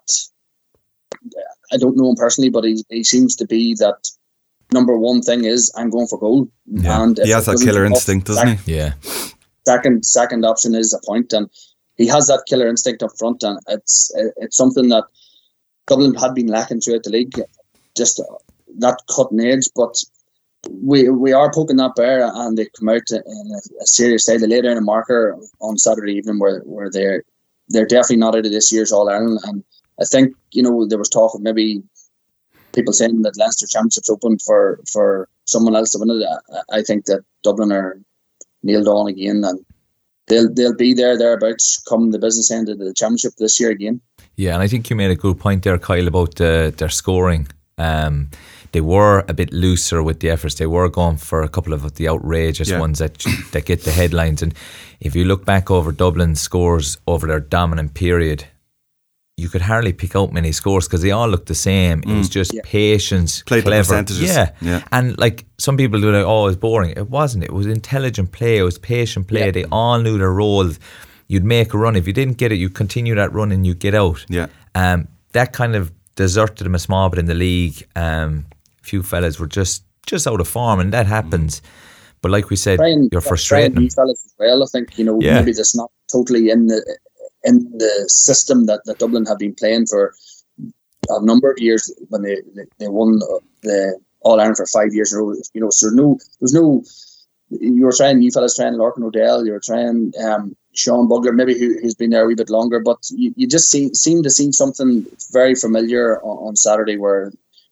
I don't know him personally, but he, he seems to be that number one thing is I'm going for goal. Yeah. And he has that killer instinct, doesn't second, he? Yeah. Second, second option is a point, and he has that killer instinct up front, and it's it's something that Dublin had been lacking throughout the league. Just not cutting edge, but we we are poking that bear, and they come out in a, a serious side. They lay down a marker on Saturday evening where, where they're they're definitely not out of this year's All Ireland. And I think, you know, there was talk of maybe people saying that Leinster Championship's open for, for someone else to win it. I, I think that Dublin are nailed on again, and they'll they'll be there thereabouts come the business end of the championship this year again. Yeah, and I think you made a good point there, Kyle, about uh, their scoring. Um, they were a bit looser with the efforts. They were going for a couple of the outrageous yeah. ones that that get the headlines. And if you look back over Dublin's scores over their dominant period, you could hardly pick out many scores because they all looked the same. Mm. It was just yeah. patience, Played clever. The percentages. Yeah. yeah. And like some people do like, oh, it's boring. It wasn't. It was intelligent play. It was patient play. Yeah. They all knew their roles. You'd make a run. If you didn't get it, you continue that run and you get out. Yeah. Um, that kind of deserted them a small bit in the league. Um, a few fellas were just, just out of form, and that happens. Mm. But like we said, Brian, you're frustrating them. Fellas as well, I think, you know, yeah. maybe that's not totally in the in the system that, that Dublin have been playing for a number of years when they they, they won the All Ireland for five years in a row. You know, so no, there's no. You were trying, you fellas trying Lorcan O'Dell, you were trying um, Sean Bugler, maybe who, who's been there a wee bit longer, but you, you just see, seem to see something very familiar on, on Saturday where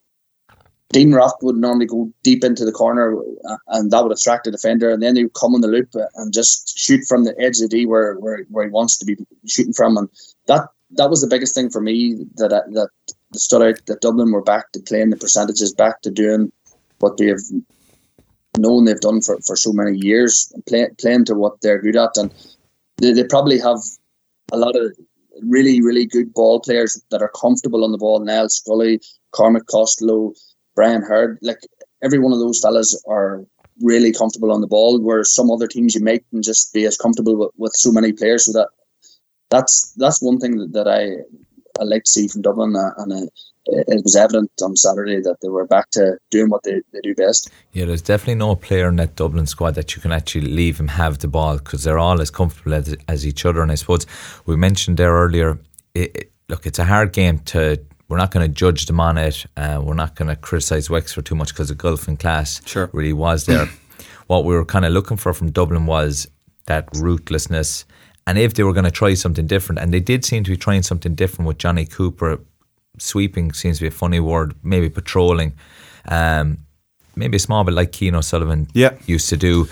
Dean Rock would normally go deep into the corner and that would attract the defender, and then he would come on the loop and just shoot from the edge of the D where, where, where he wants to be shooting from. And that that was the biggest thing for me that that stood out, that Dublin were back to playing the percentages, back to doing what they have known they've done for, for so many years, and play, playing to what they're good at. And they, they probably have a lot of really, really good ball players that are comfortable on the ball. Niall Scully, Cormac Costello, Brian Hurd, like every one of those fellas are really comfortable on the ball, whereas some other teams you mightn't just be as comfortable with, with so many players. So that that's that's one thing that, that I I like to see from Dublin, uh, and uh, it was evident on Saturday that they were back to doing what they, they do best. Yeah, there's definitely no player in that Dublin squad that you can actually leave him have the ball, because they're all as comfortable as, as each other. And I suppose we mentioned there earlier, it, it, look, it's a hard game to. We're not going to judge them on it. Uh, we're not going to criticise Wexford too much because the gulf in class sure. really was there. What we were kind of looking for from Dublin was that ruthlessness, and if they were going to try something different, and they did seem to be trying something different with Johnny Cooper. Sweeping seems to be a funny word, maybe patrolling, um, maybe a small bit like Keane O'Sullivan yeah. used to do.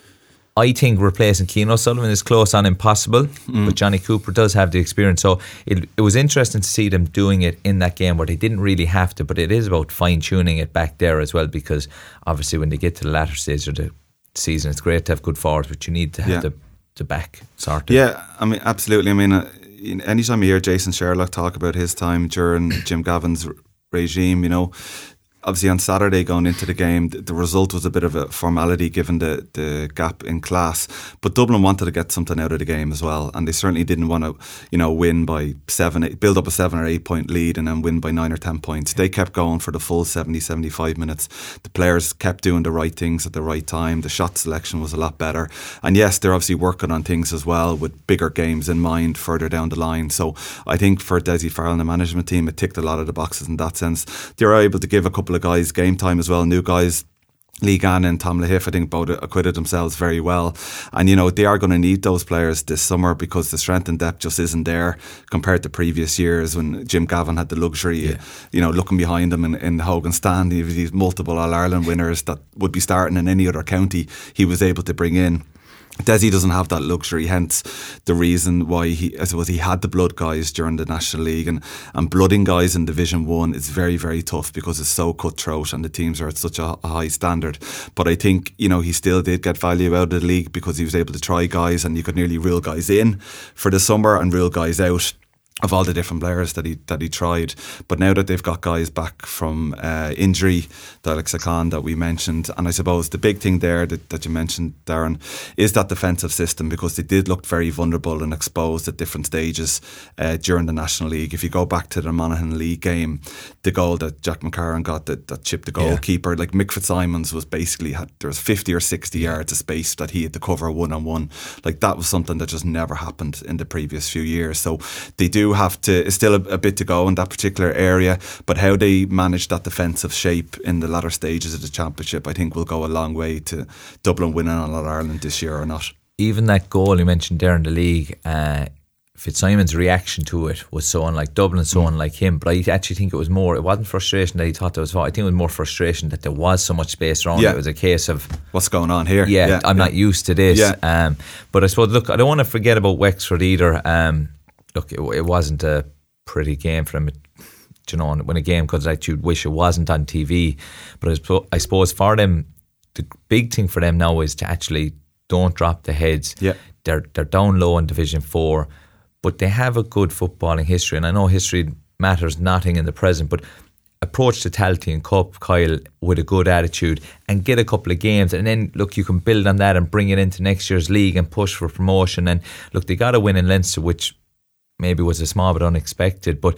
I think replacing Keane O'Sullivan is close on impossible, mm. but Johnny Cooper does have the experience. So it, it was interesting to see them doing it in that game where they didn't really have to, but it is about fine-tuning it back there as well, because obviously when they get to the latter stage of the season, it's great to have good forwards, but you need to have yeah. the, the back sorted. Yeah, I mean, absolutely. I mean, uh, anytime you hear Jason Sherlock talk about his time during Jim Gavin's regime, you know, obviously on Saturday going into the game, the, the result was a bit of a formality given the, the gap in class. But Dublin wanted to get something out of the game as well, and they certainly didn't want to, you know, win by seven, eight, build up a seven or eight point lead and then win by nine or ten points. They kept going for the full seventy, seventy-five minutes. The players kept doing the right things at the right time. The shot selection was a lot better. And yes, they're obviously working on things as well with bigger games in mind further down the line. So I think for Dessie Farrell and the management team, it ticked a lot of the boxes in that sense. They were able to give a couple of guys game time as well, new guys. Lee Gann and Tom Lahiff, I think, both acquitted themselves very well. And, you know, they are going to need those players this summer because the strength and depth just isn't there compared to previous years when Jim Gavin had the luxury, yeah. you know, looking behind him in, in Hogan Stand, these multiple All-Ireland winners that would be starting in any other county he was able to bring in. Dessie doesn't have that luxury, hence the reason why he, I suppose, he had the blood guys during the National League, and, and blooding guys in Division One is very, very tough because it's so cutthroat and the teams are at such a, a high standard. But I think, you know, he still did get value out of the league because he was able to try guys, and you could nearly rule guys in for the summer and rule guys out of all the different players that he that he tried. But now that they've got guys back from uh, injury, Alex Khan that we mentioned, and I suppose the big thing there that, that you mentioned, Darren, is that defensive system, because they did look very vulnerable and exposed at different stages uh, during the National League. If you go back to the Monaghan League game, the goal that Jack McCarron got that, that chipped the goalkeeper, yeah. like Mick Fitzsimons was basically, had, there was fifty or sixty yards of space that he had to cover one-on-one. Like that was something that just never happened in the previous few years. So they do have to, it's still a, a bit to go in that particular area, but how they manage that defensive shape in the latter stages of the championship, I think will go a long way to Dublin winning on All-Ireland this year or not. Even that goal you mentioned there in the league, uh, Fitzsimon's reaction to it was so unlike Dublin, so mm. unlike him, but I actually think it was more, it wasn't frustration that he thought there was, I think it was more frustration that there was so much space around. Yeah. It was a case of what's going on here. Yeah, yeah I'm yeah. not used to this. Yeah. Um, but I suppose, look, I don't want to forget about Wexford either. Um, Look, it, it wasn't a pretty game for them. It, you know, when a game comes out, you'd wish it wasn't on T V. But I suppose, I suppose for them, the big thing for them now is to actually don't drop the heads. Yeah. They're they're down low in Division Four, but they have a good footballing history. And I know history matters nothing in the present, but approach the Tailteann Cup, Kyle, with a good attitude and get a couple of games, and then look, you can build on that and bring it into next year's league and push for promotion. And look, they got a win in Leinster, which maybe was a small but unexpected, but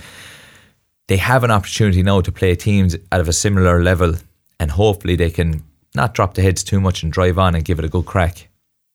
they have an opportunity now to play teams out of a similar level, and hopefully they can not drop the heads too much and drive on and give it a good crack.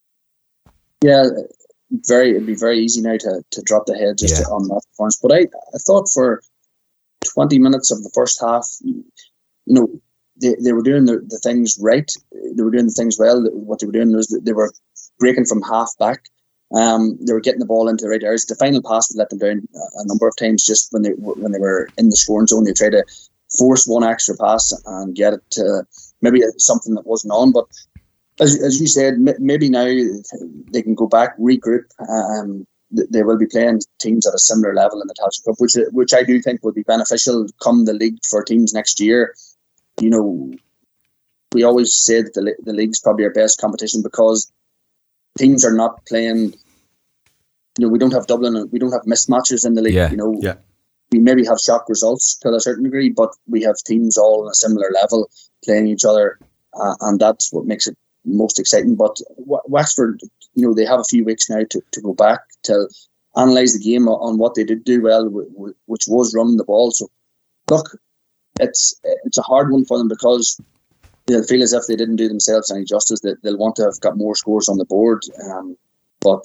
Yeah, very it'd be very easy now to, to drop the head just yeah. to, on that performance. But I, I thought for twenty minutes of the first half, you know, they, they were doing the, the things right. They were doing the things well. What they were doing was that they were breaking from half back. Um, they were getting the ball into the right areas. The final pass would let them down a number of times just when they when they were in the scoring zone. They tried to force one extra pass and get it to maybe something that wasn't on. But as as you said, maybe now they can go back, regroup. Um, they will be playing teams at a similar level in the Tailteann Cup, which which I do think will be beneficial come the league for teams next year. You know, we always say that the, the league's probably our best competition because teams are not playing. You know, we don't have Dublin, we don't have mismatches in the league. Yeah. You know, yeah. we maybe have shock results to a certain degree, but we have teams all on a similar level playing each other, uh, and that's what makes it most exciting. But w- Wexford, you know, they have a few weeks now to, to go back to analyse the game on what they did do well, w- w- which was running the ball. So, look, it's it's a hard one for them because they'll feel as if they didn't do themselves any justice. That they'll want to have got more scores on the board, um, but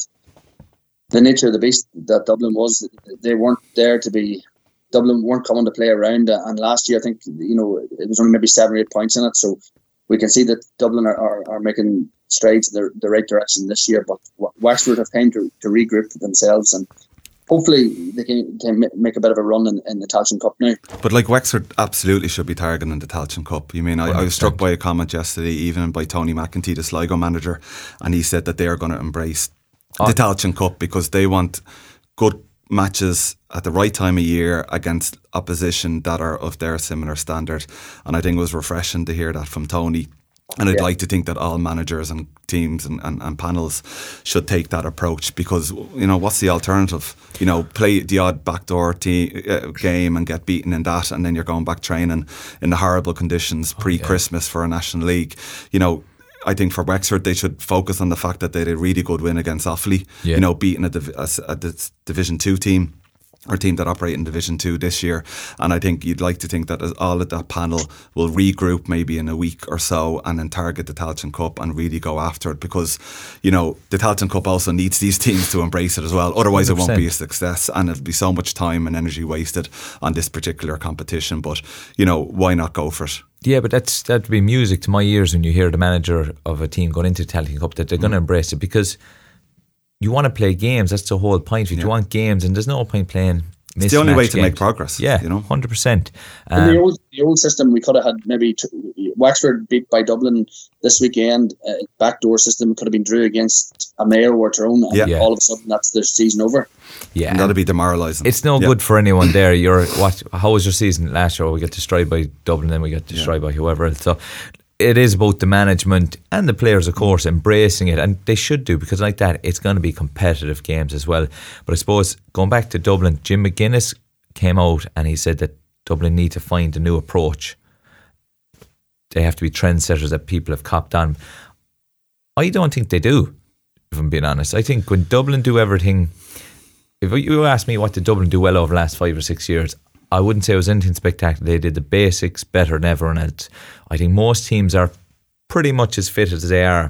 the nature of the beast that Dublin was, they weren't there to be. Dublin weren't coming to play around, and last year I think you know it was only maybe seven or eight points in it. So we can see that Dublin are, are, are making strides in the, the right direction this year. But Wexford have time to, to regroup themselves, and hopefully they can, can make a bit of a run in, in the Tailteann Cup now. But like Wexford absolutely should be targeting the Tailteann Cup. You mean I, I was struck by a comment yesterday, even by Tony McEntee, the Sligo manager, and he said that they are going to embrace oh. the Tailteann Cup because they want good matches at the right time of year against opposition that are of their similar standard. And I think it was refreshing to hear that from Tony. And I'd yeah. like to think that all managers and teams and, and, and panels should take that approach because, you know, what's the alternative? You know, play the odd backdoor te- uh, game and get beaten in that, and then you're going back training in the horrible conditions pre-Christmas oh, yeah. for a National League. You know, I think for Wexford, they should focus on the fact that they had a really good win against Offaly, yeah. you know, beating a, div- a, a Division two team. Or team that operate in Division two this year. And I think you'd like to think that all of that panel will regroup maybe in a week or so and then target the Tailteann Cup and really go after it because, you know, the Tailteann Cup also needs these teams to embrace it as well. Otherwise one hundred percent. It won't be a success and it'll be so much time and energy wasted on this particular competition. But, you know, why not go for it? Yeah, but that's that'd be music to my ears when you hear the manager of a team going into the Tailteann Cup that they're mm. going to embrace it because you want to play games. That's the whole point. You yeah. want games, and there's no point playing. It's the only way to games. make progress. Yeah, you know, one hundred percent. Um, in the old the old system, we could have had maybe t- Wexford beat by Dublin this weekend. Uh, backdoor system could have been drew against a Mayo or Tyrone, and yeah. yeah. all of a sudden that's their season over. Yeah, and that'd be demoralising. It's no yeah. good for anyone there. You're what? How was your season last year? We got destroyed by Dublin, then we got destroyed yeah. by whoever else. So it is about the management and the players, of course, embracing it, and they should do because like that, it's going to be competitive games as well. But I suppose going back to Dublin, Jim McGuinness came out and he said that Dublin need to find a new approach. They have to be trendsetters that people have copped on. I don't think they do, if I'm being honest. I think when Dublin do everything, if you ask me what did Dublin do well over the last five or six years, I wouldn't say it was anything spectacular. They did the basics better than everyone else. I think most teams are pretty much as fit as they are,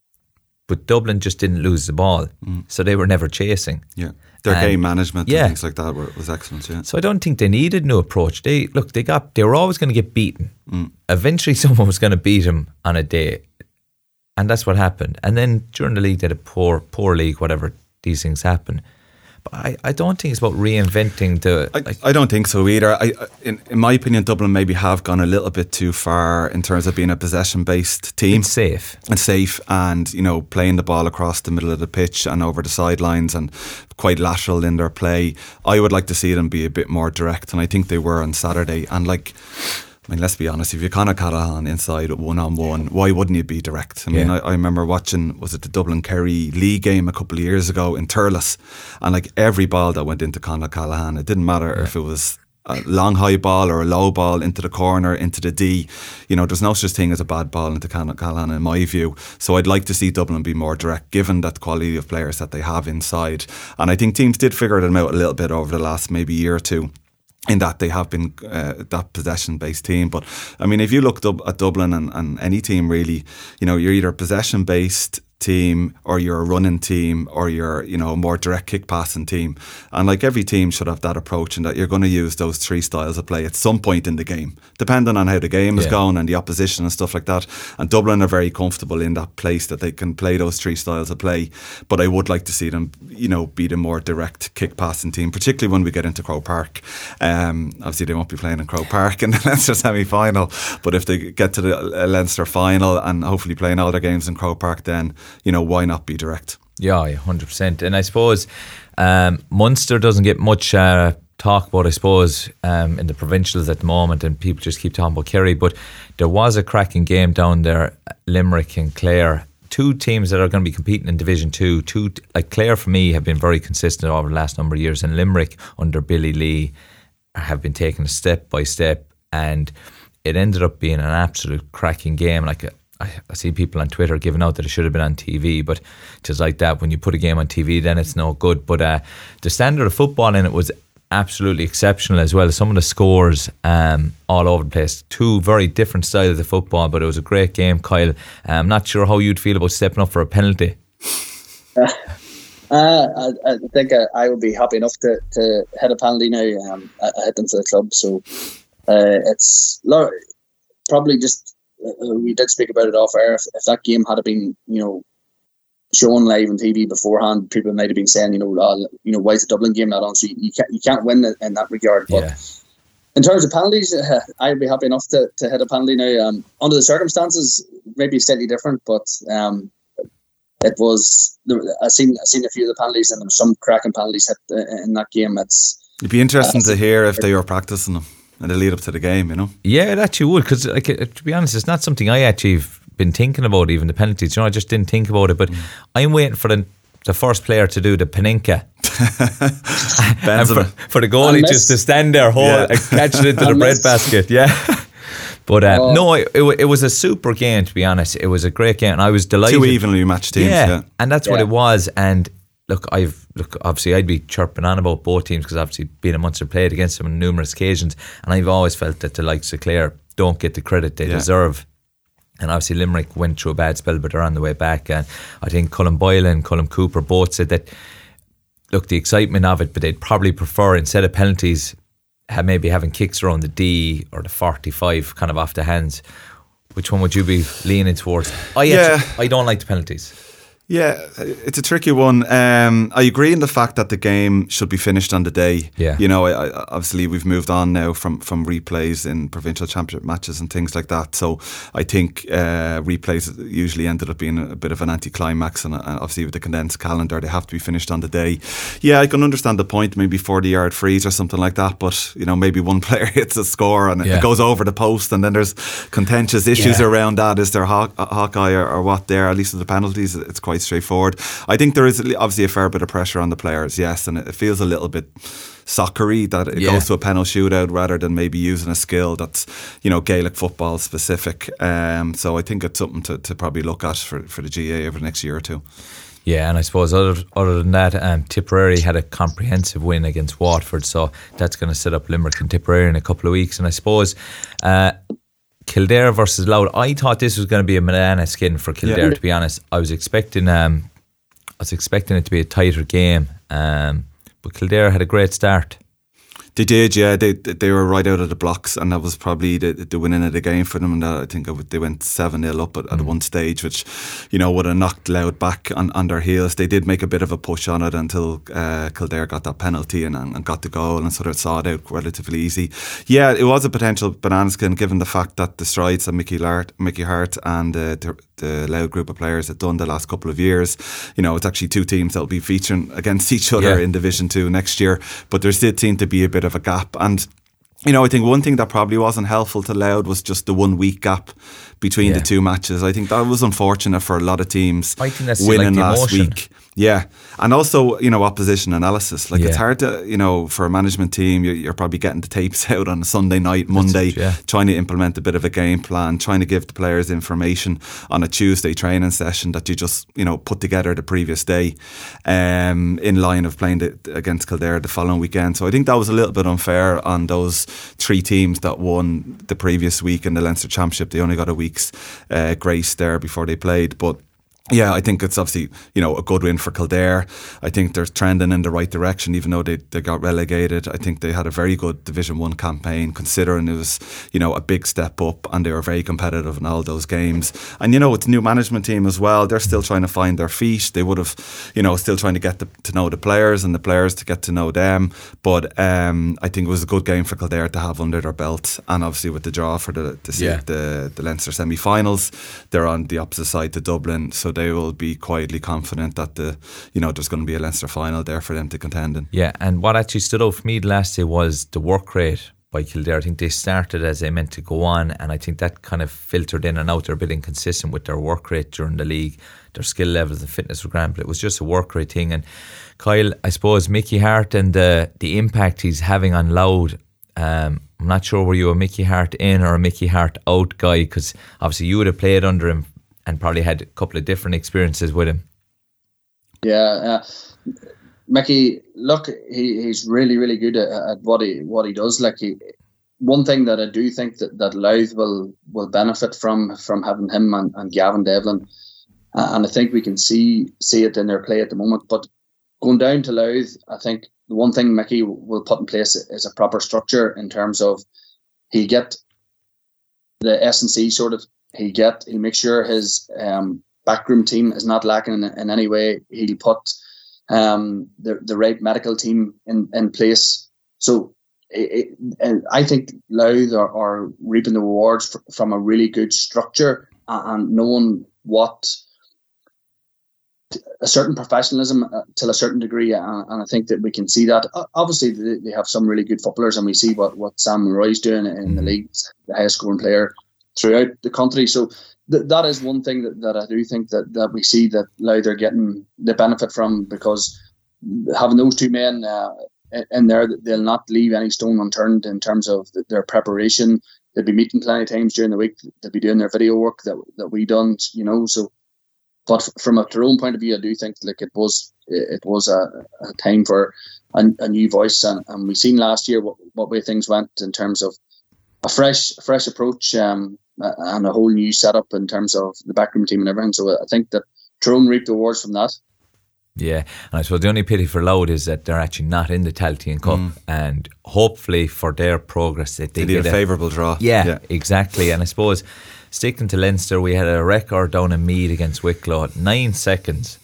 but Dublin just didn't lose the ball, mm. so they were never chasing. Yeah, their and, game management yeah. and things like that were, was excellent. Yeah. So I don't think they needed no approach. They look, they got, they were always going to get beaten. Mm. Eventually, someone was going to beat them on a day, and that's what happened. And then during the league, they had a poor, poor league. Whatever, these things happen. But I, I don't think it's about reinventing the... I, like, I don't think so either. I, in, in my opinion, Dublin maybe have gone a little bit too far in terms of being a possession-based team. It's safe. And safe and, you know, playing the ball across the middle of the pitch and over the sidelines and quite lateral in their play. I would like to see them be a bit more direct, and I think they were on Saturday. And like... I mean, let's be honest, if you're Conor Callaghan inside one-on-one, why wouldn't you be direct? I mean, yeah. I, I remember watching, was it the Dublin-Kerry League game a couple of years ago in Thurles, and like every ball that went into Conor Callaghan, it didn't matter yeah. if it was a long high ball or a low ball into the corner, into the D. You know, there's no such thing as a bad ball into Conor Callaghan in my view. So I'd like to see Dublin be more direct, given that quality of players that they have inside. And I think teams did figure them out a little bit over the last maybe year or two, in that they have been uh, that possession-based team. But I mean, if you look dub- at Dublin and, and any team really, you know, you're either possession-based team or you're a running team or you're, you know, a more direct kick passing team. And like every team should have that approach, and that you're going to use those three styles of play at some point in the game, depending on how the game is yeah. going and the opposition and stuff like that. And Dublin are very comfortable in that place that they can play those three styles of play. But I would like to see them, you know, be the more direct kick passing team, particularly when we get into Croke Park. Um, obviously they won't be playing in Croke Park in the Leinster semi-final, but if they get to the Leinster final and hopefully playing all their games in Croke Park, then, you know, why not be direct? Yeah, yeah, one hundred percent. And I suppose um, Munster doesn't get much uh, talk about, I suppose, um, in the provincials at the moment, and people just keep talking about Kerry, but there was a cracking game down there, Limerick and Clare. Two teams that are going to be competing in Division Two. Two, like Clare for me, have been very consistent over the last number of years, and Limerick under Billy Lee have been taken step by step, and it ended up being an absolute cracking game. Like I, I see people on Twitter giving out that it should have been on T V, but just like that, when you put a game on T V, then it's no good. But uh, the standard of football in it was absolutely exceptional as well. Some of the scores um, all over the place. Two very different styles of football, but it was a great game, Kyle. I'm not sure how you'd feel about stepping up for a penalty. Uh, uh, I, I think I, I would be happy enough to, to hit a penalty now. Um, I, I hit them for the club, so uh, it's probably just uh, we did speak about it off air. If, if that game had been, you know, shown live on T V beforehand, people might have been saying, you know, uh, you know, why is the Dublin game not on? So you, you can't you can't win in that regard. But yeah. In terms of penalties, uh, I'd be happy enough to, to hit a penalty now. Um, under the circumstances, maybe slightly different, but um, it was. I seen I seen a few of the penalties, and there were some cracking penalties hit in that game. It's it'd be interesting uh, to hear if they were practicing them in the lead up to the game. You know, yeah, it actually would, because like, to be honest, it's not something I actually been thinking about, even the penalties. You know, I just didn't think about it, but mm. I'm waiting for the the first player to do the Paninka and for, for the goalie just to stand there, hold yeah. and catch it into the bread basket. Yeah. But uh, oh. no, it, it was a super game, to be honest. It was a great game, and I was delighted. Two evenly matched teams, yeah, yeah. and that's yeah. what it was. And look, I've look obviously I'd be chirping on about both teams, because obviously being a Munster played against them on numerous occasions, and I've always felt that the likes of Clare don't get the credit they yeah. deserve. And obviously Limerick went through a bad spell, but they're on the way back. And I think Colin Boyle and Colin Cooper both said that, look, the excitement of it, but they'd probably prefer, instead of penalties, have maybe having kicks around the D or the forty-five kind of off the hands. Which one would you be leaning towards? I yeah. actually, I don't like the penalties. Yeah, it's a tricky one. Um, I agree in the fact that the game should be finished on the day. Yeah. You know, I, I, obviously we've moved on now from, from replays in provincial championship matches and things like that. So I think uh, replays usually ended up being a bit of an anticlimax, and obviously with the condensed calendar, they have to be finished on the day. Yeah, I can understand the point, maybe forty yard freeze or something like that, but you know, maybe one player hits a score and yeah. it goes over the post, and then there's contentious issues yeah. around that. Is there Haw- Hawkeye or, or what there? At least with the penalties, it's quite straightforward. I think there is obviously a fair bit of pressure on the players, yes, and it feels a little bit soccery that it yeah. goes to a penalty shootout rather than maybe using a skill that's, you know, Gaelic football specific. Um, so I think it's something to, to probably look at for, for the G A A over the next year or two. Yeah, and I suppose other other than that, um, Tipperary had a comprehensive win against Waterford, so that's going to set up Limerick and Tipperary in a couple of weeks. And I suppose uh, Kildare versus Louth, I thought this was going to be a banana skin for Kildare, yeah. to be honest. I was expecting um, I was expecting it to be a tighter game, um, but Kildare had a great start. They did, yeah. They they were right out of the blocks, and that was probably the, the winning of the game for them. And I think they went seven nil up at, at mm. one stage, which, you know, would have knocked Louth back on, on their heels. They did make a bit of a push on it until uh, Kildare got that penalty and, and got the goal, and sort of saw it out relatively easy. Yeah, it was a potential banana skin, given the fact that the strides that Mickey Hart, Mickey Hart and uh, the, the Louth group of players had done the last couple of years. You know, it's actually two teams that will be featuring against each other yeah. in Division two next year, but there did seem to be a bit of a gap. And you know, I think one thing that probably wasn't helpful to Louth was just the one week gap between yeah. the two matches. I think that was unfortunate for a lot of teams I think that's winning like last week. Yeah. And also, you know, opposition analysis. Like yeah. it's hard to, you know, for a management team, you're, you're probably getting the tapes out on a Sunday night, Monday, it, yeah. trying to implement a bit of a game plan, trying to give the players information on a Tuesday training session that you just, you know, put together the previous day um, in line of playing the, against Kildare the following weekend. So I think that was a little bit unfair on those three teams that won the previous week in the Leinster Championship. They only got a week's uh, grace there before they played. But yeah, I think it's obviously, you know, a good win for Kildare. I think they're trending in the right direction, even though they, they got relegated. I think they had a very good Division One campaign, considering it was, you know, a big step up, and they were very competitive in all those games. And, you know, it's a new management team as well. They're still trying to find their feet. They would have, you know, still trying to get the, to know the players, and the players to get to know them. But um, I think it was a good game for Kildare to have under their belt. And obviously with the draw for the the, yeah. the, the Leinster semi-finals, they're on the opposite side to Dublin. So so they will be quietly confident that the you know there's going to be a Leinster final there for them to contend in. Yeah, and what actually stood out for me last year was the work rate by Kildare. I think they started as they meant to go on, and I think that kind of filtered in and out. They're a bit inconsistent with their work rate during the league. Their skill levels and fitness were grand, but it was just a work rate thing. And Kyle, I suppose Mickey Harte and the the impact he's having on Louth, um, I'm not sure were you a Mickey Harte in or a Mickey Harte out guy, because obviously you would have played under him and probably had a couple of different experiences with him. Yeah, uh, Mickey, look, he, he's really, really good at, at what he what he does. Like he, one thing that I do think that, that Louth will will benefit from from having him and, and Gavin Devlin, uh, and I think we can see see it in their play at the moment. But going down to Louth, I think the one thing Mickey will put in place is a proper structure in terms of he get the S and C sorted. He get he make sure his um, backroom team is not lacking in, in any way. He'll put um, the the right medical team in, in place. So it, it, I think Louth are, are reaping the rewards f- from a really good structure and knowing what a certain professionalism uh, to a certain degree, uh, and I think that we can see that. Uh, obviously, they, they have some really good footballers, and we see what, what Sam Roy's doing in the league, the highest scoring player throughout the country. So th- that is one thing that, that I do think that, that we see that Louth are getting the benefit from, because having those two men uh, in there, they'll not leave any stone unturned in terms of the, their preparation. They'll be meeting plenty of times during the week. They'll be doing their video work that that we done, you know. So, but from a Tyrone point of view, I do think like it was it was a, a time for a, a new voice, and, and we seen last year what, what way things went in terms of a fresh fresh approach um, and a whole new setup in terms of the backroom team and everything. So I think that Tyrone reaped the rewards from that. Yeah, and I suppose the only pity for Louth is that they're actually not in the Tailteann Cup, mm. and hopefully for their progress that they, they get a, a favourable draw. Yeah, yeah, exactly. And I suppose sticking to Leinster, we had a record down in Meath against Wicklow, nine seconds.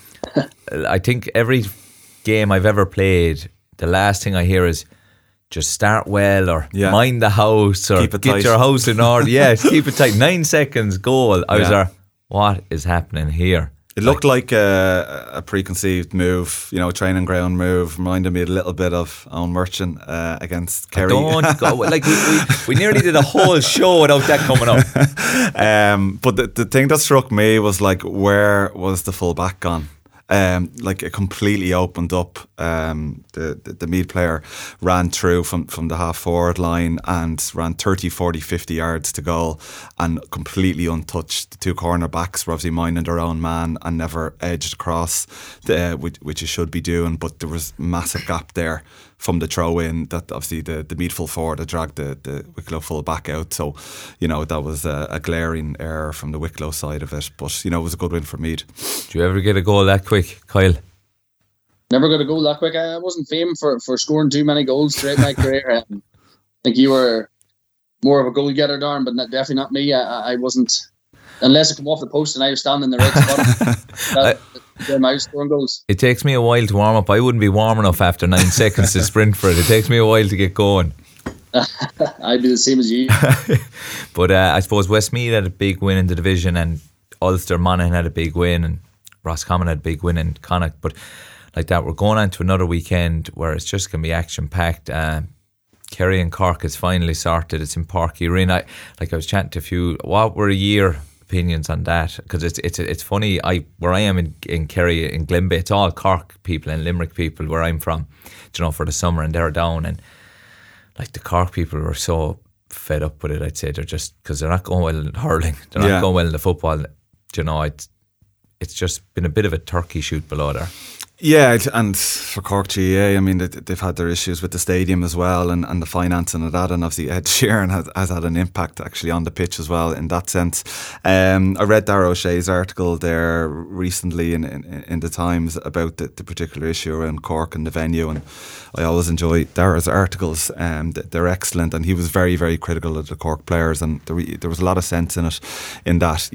I think every game I've ever played, the last thing I hear is just start well, or yeah. mind the house, or get tight. Your house in order. Yeah, keep it tight. Nine seconds goal. I yeah. was there, what is happening here? It looked like, like a, a preconceived move, you know, training ground move. Reminded me a little bit of Owen Merchant uh, against Kerry. Don't go. Like we, we, we nearly did a whole show without that coming up. um, but the, the thing that struck me was like, where was the full back gone? Um, like it completely opened up. Um, the, the the Meath player ran through from, from the half forward line and ran thirty, forty, fifty yards to goal and completely untouched. The two cornerbacks were obviously minding their own man and never edged across, the, which, which you should be doing, but there was massive gap there from the throw in that obviously the, the Meath full forward had dragged the, the Wicklow full back out. So, you know, that was a, a glaring error from the Wicklow side of it. But, you know, it was a good win for Meath. Do you ever get a goal that quick, Kyle? Never got a goal that quick. I wasn't famed for, for scoring too many goals throughout my career. Um, I think you were more of a goal getter, Darren, but not, definitely not me. I, I wasn't, unless it come off the post and I was standing in the right spot. that, Then I was scoring goals. It takes me a while to warm up. I wouldn't be warm enough after nine seconds to sprint for it. It takes me a while to get going. I'd be the same as you. But uh, I suppose Westmeath had a big win in the division, and Ulster Monaghan had a big win, and Roscommon had a big win in Connacht. But like that, we're going on to another weekend where it's just going to be action packed. Uh, Kerry and Cork is finally sorted. It's in Páirc Uí Rinn. I, like I was chatting to a few. What were a year? Opinions on that, because it's it's it's funny. I where I am in, in Kerry, in Glenbeigh, it's all Cork people and Limerick people where I'm from, you know, for the summer, and they're down, and like the Cork people were so fed up with it. I'd say they're just because they're not going well in hurling, they're not yeah. going well in the football. You know, it's it's just been a bit of a turkey shoot below there. Yeah, and for Cork G A A, I mean, they've had their issues with the stadium as well, and, and the financing of that, and obviously Ed Sheeran has, has had an impact actually on the pitch as well in that sense. Um, I read Darragh O'Shea's article there recently in, in, in the Times about the, the particular issue around Cork and the venue, and I always enjoy Darragh's articles. Um, they're excellent, and he was very, very critical of the Cork players, and there, there was a lot of sense in it, in that, you know,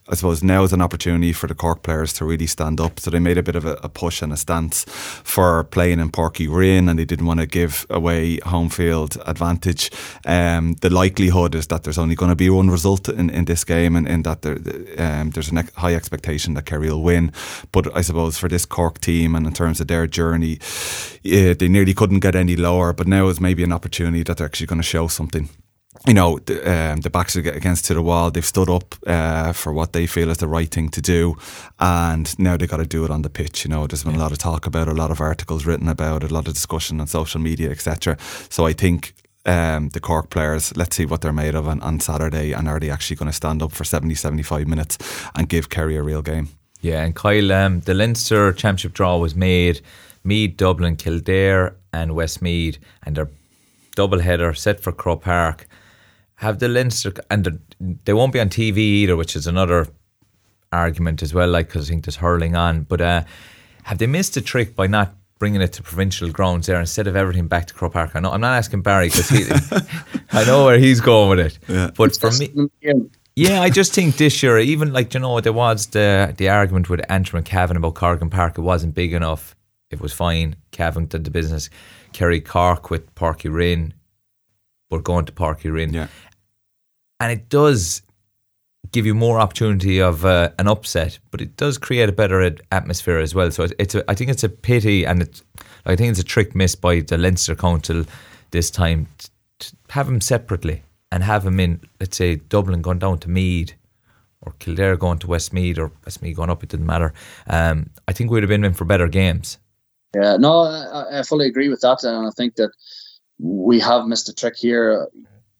I suppose now is an opportunity for the Cork players to really stand up. So they made a bit of a, a push and a stance for playing in Páirc Uí Rinn, and they didn't want to give away home field advantage. Um, the likelihood is that there's only going to be one result in, in this game, and, and that there, um, there's a high expectation that Kerry will win. But I suppose for this Cork team and in terms of their journey, yeah, they nearly couldn't get any lower. But now is maybe an opportunity that they're actually going to show something. You know, the, um, the backs are against to the wall. They've stood up uh, for what they feel is the right thing to do, and now they've got to do it on the pitch. You know, there's been a lot of talk about it, a lot of articles written about it, a lot of discussion on social media, et cetera. So I think um, the Cork players, let's see what they're made of on, on Saturday, and are they actually going to stand up for seventy, seventy-five minutes and give Kerry a real game? Yeah, and Kyle, um, the Leinster Championship draw was made Meath, Dublin, Kildare and Westmeath, and they're double header set for Croke Park. Have the Leinster, and they won't be on T V either, which is another argument as well, like, because I think there's hurling on. But uh, have they missed a trick by not bringing it to provincial grounds there instead of everything back to Croke Park? I know I'm not asking Barry because he, I know where he's going with it. Yeah. But for me, yeah, I just think this year, even like, you know, there was the the argument with Antrim and Cavan about Corrigan Park. It wasn't big enough. It was fine. Cavan did the business. Kerry Cork with Páirc Uí Rinn. We're going to Páirc Uí Rinn. Yeah. And it does give you more opportunity of uh, an upset, but it does create a better atmosphere as well. So it's, it's a, I think it's a pity, and it's, I think it's a trick missed by the Leinster Council this time to, to have them separately and have them in, let's say, Dublin going down to Meath, or Kildare going to Westmeath, or Westmeath going up. It didn't matter. Um, I think we'd have been in for better games. Yeah, no, I, I fully agree with that, and I think that we have missed a trick here.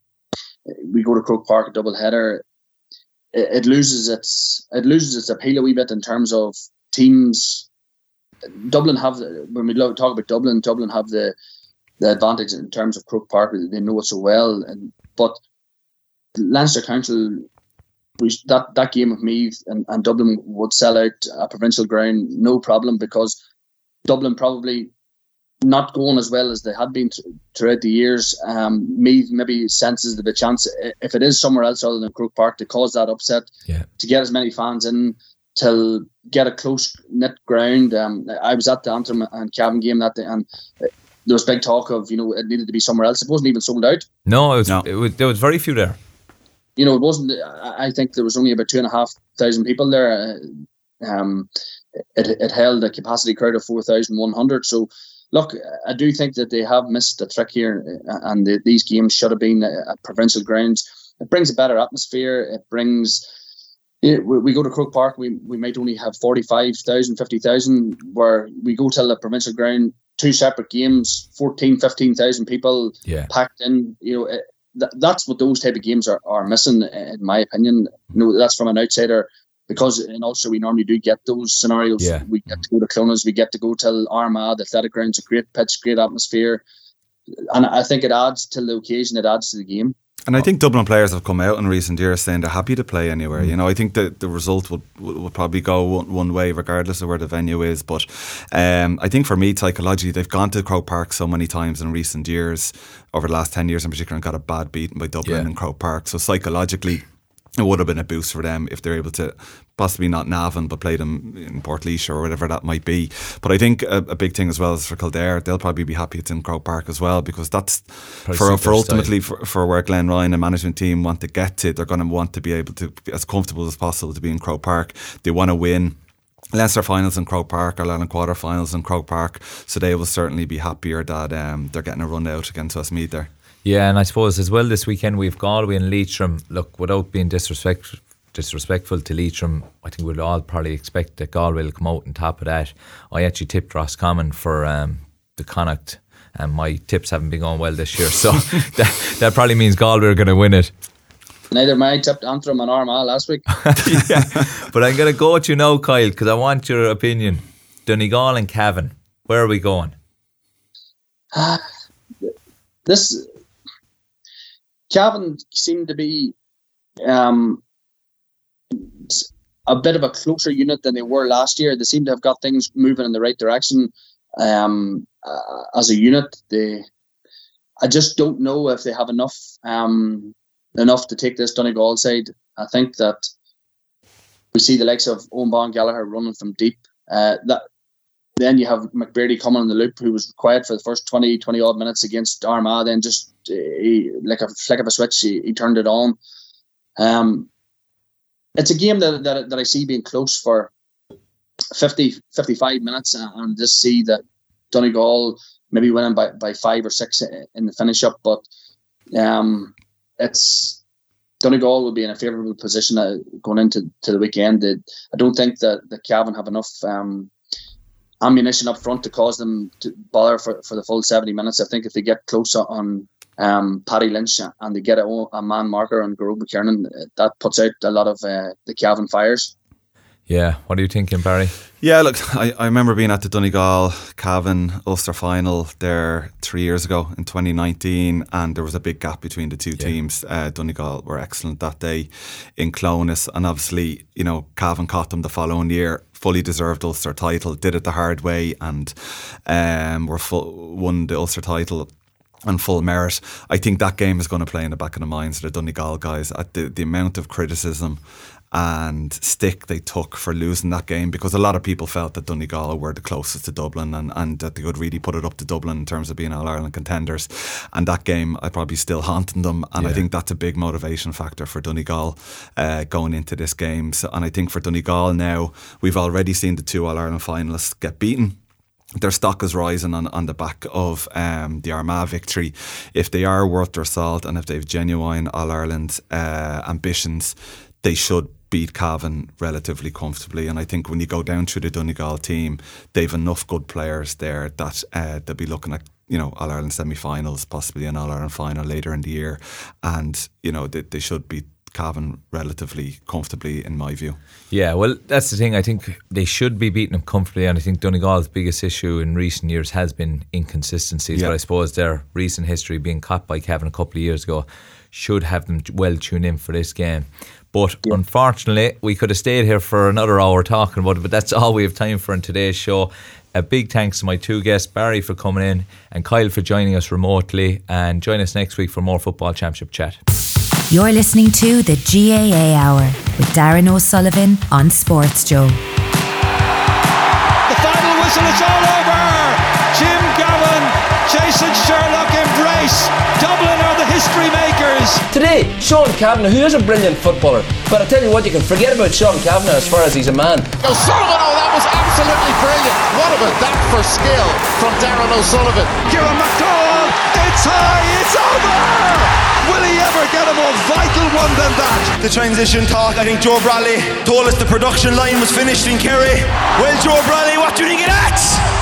We go to Croke Park, a double header. It, it loses its it loses its appeal a wee bit in terms of teams. Dublin have the, when we talk about Dublin, Dublin have the the advantage in terms of Croke Park. They know it so well, and but Leinster Council, we that that game of Meath and, and Dublin would sell out a provincial ground no problem, because Dublin probably not going as well as they had been th- throughout the years. Um, Meath maybe senses the chance, if it is somewhere else other than Croke Park, to cause that upset, yeah. to get as many fans in, to get a close knit ground. Um, I was at the Antrim and Cavan game that day, and there was big talk of, you know, it needed to be somewhere else. It wasn't even sold out. No, it was, no. It was there was very few there. You know, it wasn't. I think there was only about two and a half thousand people there. Um, it it held a capacity crowd of four thousand one hundred. So. Look, I do think that they have missed a trick here, and the, these games should have been at provincial grounds. It brings a better atmosphere. It brings. It, we go to Croke Park, we we might only have forty-five thousand, fifty thousand, where we go to the provincial ground, two separate games, fourteen, fifteen thousand people yeah. packed in. You know, it, th- that's what those type of games are, are missing, in my opinion. You know, that's from an outsider. Because in Ulster we normally do get those scenarios. Yeah. We get to go to Clonus, we get to go to Armagh, the athletic grounds, a great pitch, great atmosphere. And I think it adds to the occasion, it adds to the game. And I think Dublin players have come out in recent years saying they're happy to play anywhere. Mm. You know, I think that the result will will probably go one, one way regardless of where the venue is. But um, I think for me, psychologically, they've gone to Croke Park so many times in recent years, over the last ten years in particular, and got a bad beating by Dublin yeah. and Croke Park. So psychologically, it would have been a boost for them if they're able to possibly not Navan but play them in Portlaoise or whatever that might be. But I think a, a big thing as well is for Kildare, they'll probably be happy it's in Croke Park as well, because that's probably for for ultimately for, for where Glenn Ryan and management team want to get to. They're going to want to be able to be as comfortable as possible to be in Croke Park. They want to win Leinster finals in Croke Park, or Ireland quarter finals in Croke Park, so they will certainly be happier that um, they're getting a run out against Westmeath there. Yeah, and I suppose as well this weekend we've Galway and Leitrim. Look, without being disrespect, disrespectful to Leitrim, I think we'll all probably expect that Galway will come out on top of that. I actually tipped Roscommon for um, the Connacht, and my tips haven't been going well this year, so that, that probably means Galway are going to win it. Neither mine tipped Antrim and Armagh last week. Yeah, but I'm going to go with you now, Kyle, because I want your opinion. Donegal and Cavan, where are we going? This Cavan seemed to be um, a bit of a closer unit than they were last year. They seem to have got things moving in the right direction um, uh, as a unit. They, I just don't know if they have enough um, enough to take this Donegal side. I think that we see the likes of Owen Bon Gallagher running from deep. Uh, that then you have McBrearty coming on the loop, who was quiet for the first twenty, twenty odd minutes against Armagh. Then just uh, he, like a flick of a switch, he, he turned it on. Um, it's a game that, that that I see being close for fifty, fifty-five minutes, and just see that Donegal maybe winning by, by five or six in the finish up. But um, it's Donegal will be in a favourable position uh, going into to the weekend. They, I don't think that the Cavan have enough um, ammunition up front to cause them to bother for, for the full seventy minutes. I think if they get close on um, Paddy Lynch and they get a, a man marker on Garrod McKiernan, that puts out a lot of uh, the Cavan fires. Yeah, what are you thinking, Barry? Yeah, look, I, I remember being at the Donegal Cavan Ulster final there three years ago in twenty nineteen, and there was a big gap between the two yeah. teams. Uh, Donegal were excellent that day in Clones, and obviously, you know, Cavan caught them the following year. Fully deserved Ulster title, did it the hard way, and um, were full, won the Ulster title on full merit. I think that game is going to play in the back of the minds of the Donegal guys at the, the amount of criticism and stick they took for losing that game, because a lot of people felt that Donegal were the closest to Dublin and, and that they could really put it up to Dublin in terms of being All-Ireland contenders, and that game I probably still haunting them, and yeah. I think that's a big motivation factor for Donegal uh, going into this game. So, and I think for Donegal now, we've already seen the two All-Ireland finalists get beaten. Their stock is rising on, on the back of um, the Armagh victory. If they are worth their salt and if they have genuine All-Ireland uh, ambitions, they should beat Cavan relatively comfortably. And I think when you go down through the Donegal team, they've enough good players there that uh, they'll be looking at, you know, All-Ireland semi-finals, possibly an All-Ireland final later in the year. And, you know, they, they should beat Cavan relatively comfortably, in my view. Yeah, well, that's the thing. I think they should be beating them comfortably, and I think Donegal's biggest issue in recent years has been inconsistencies. Yeah. But I suppose their recent history, being caught by Cavan a couple of years ago, should have them well tuned in for this game. But yeah. unfortunately, we could have stayed here for another hour talking about it, but that's all we have time for in today's show. A big thanks to my two guests, Barry for coming in and Kyle for joining us remotely, and join us next week for more Football Championship chat. You're listening to the G A A Hour with Darren O'Sullivan on Sports Joe. The final whistle, it's all over. Jim Gowan, Jason Sherlock embrace. Dublin are the history makers. Today, Sean Kavanagh, who is a brilliant footballer, but I tell you what, you can forget about Sean Kavanagh as far as he's a man. O'Sullivan, oh, that was absolutely brilliant. What about that for skill from Darren O'Sullivan? Kieran McDowell, it's high, it's over. Will he ever get a more vital one than that? The transition talk, I think Joe Bradley told us the production line was finished in Kerry. Well, Joe Bradley, what do you think of that?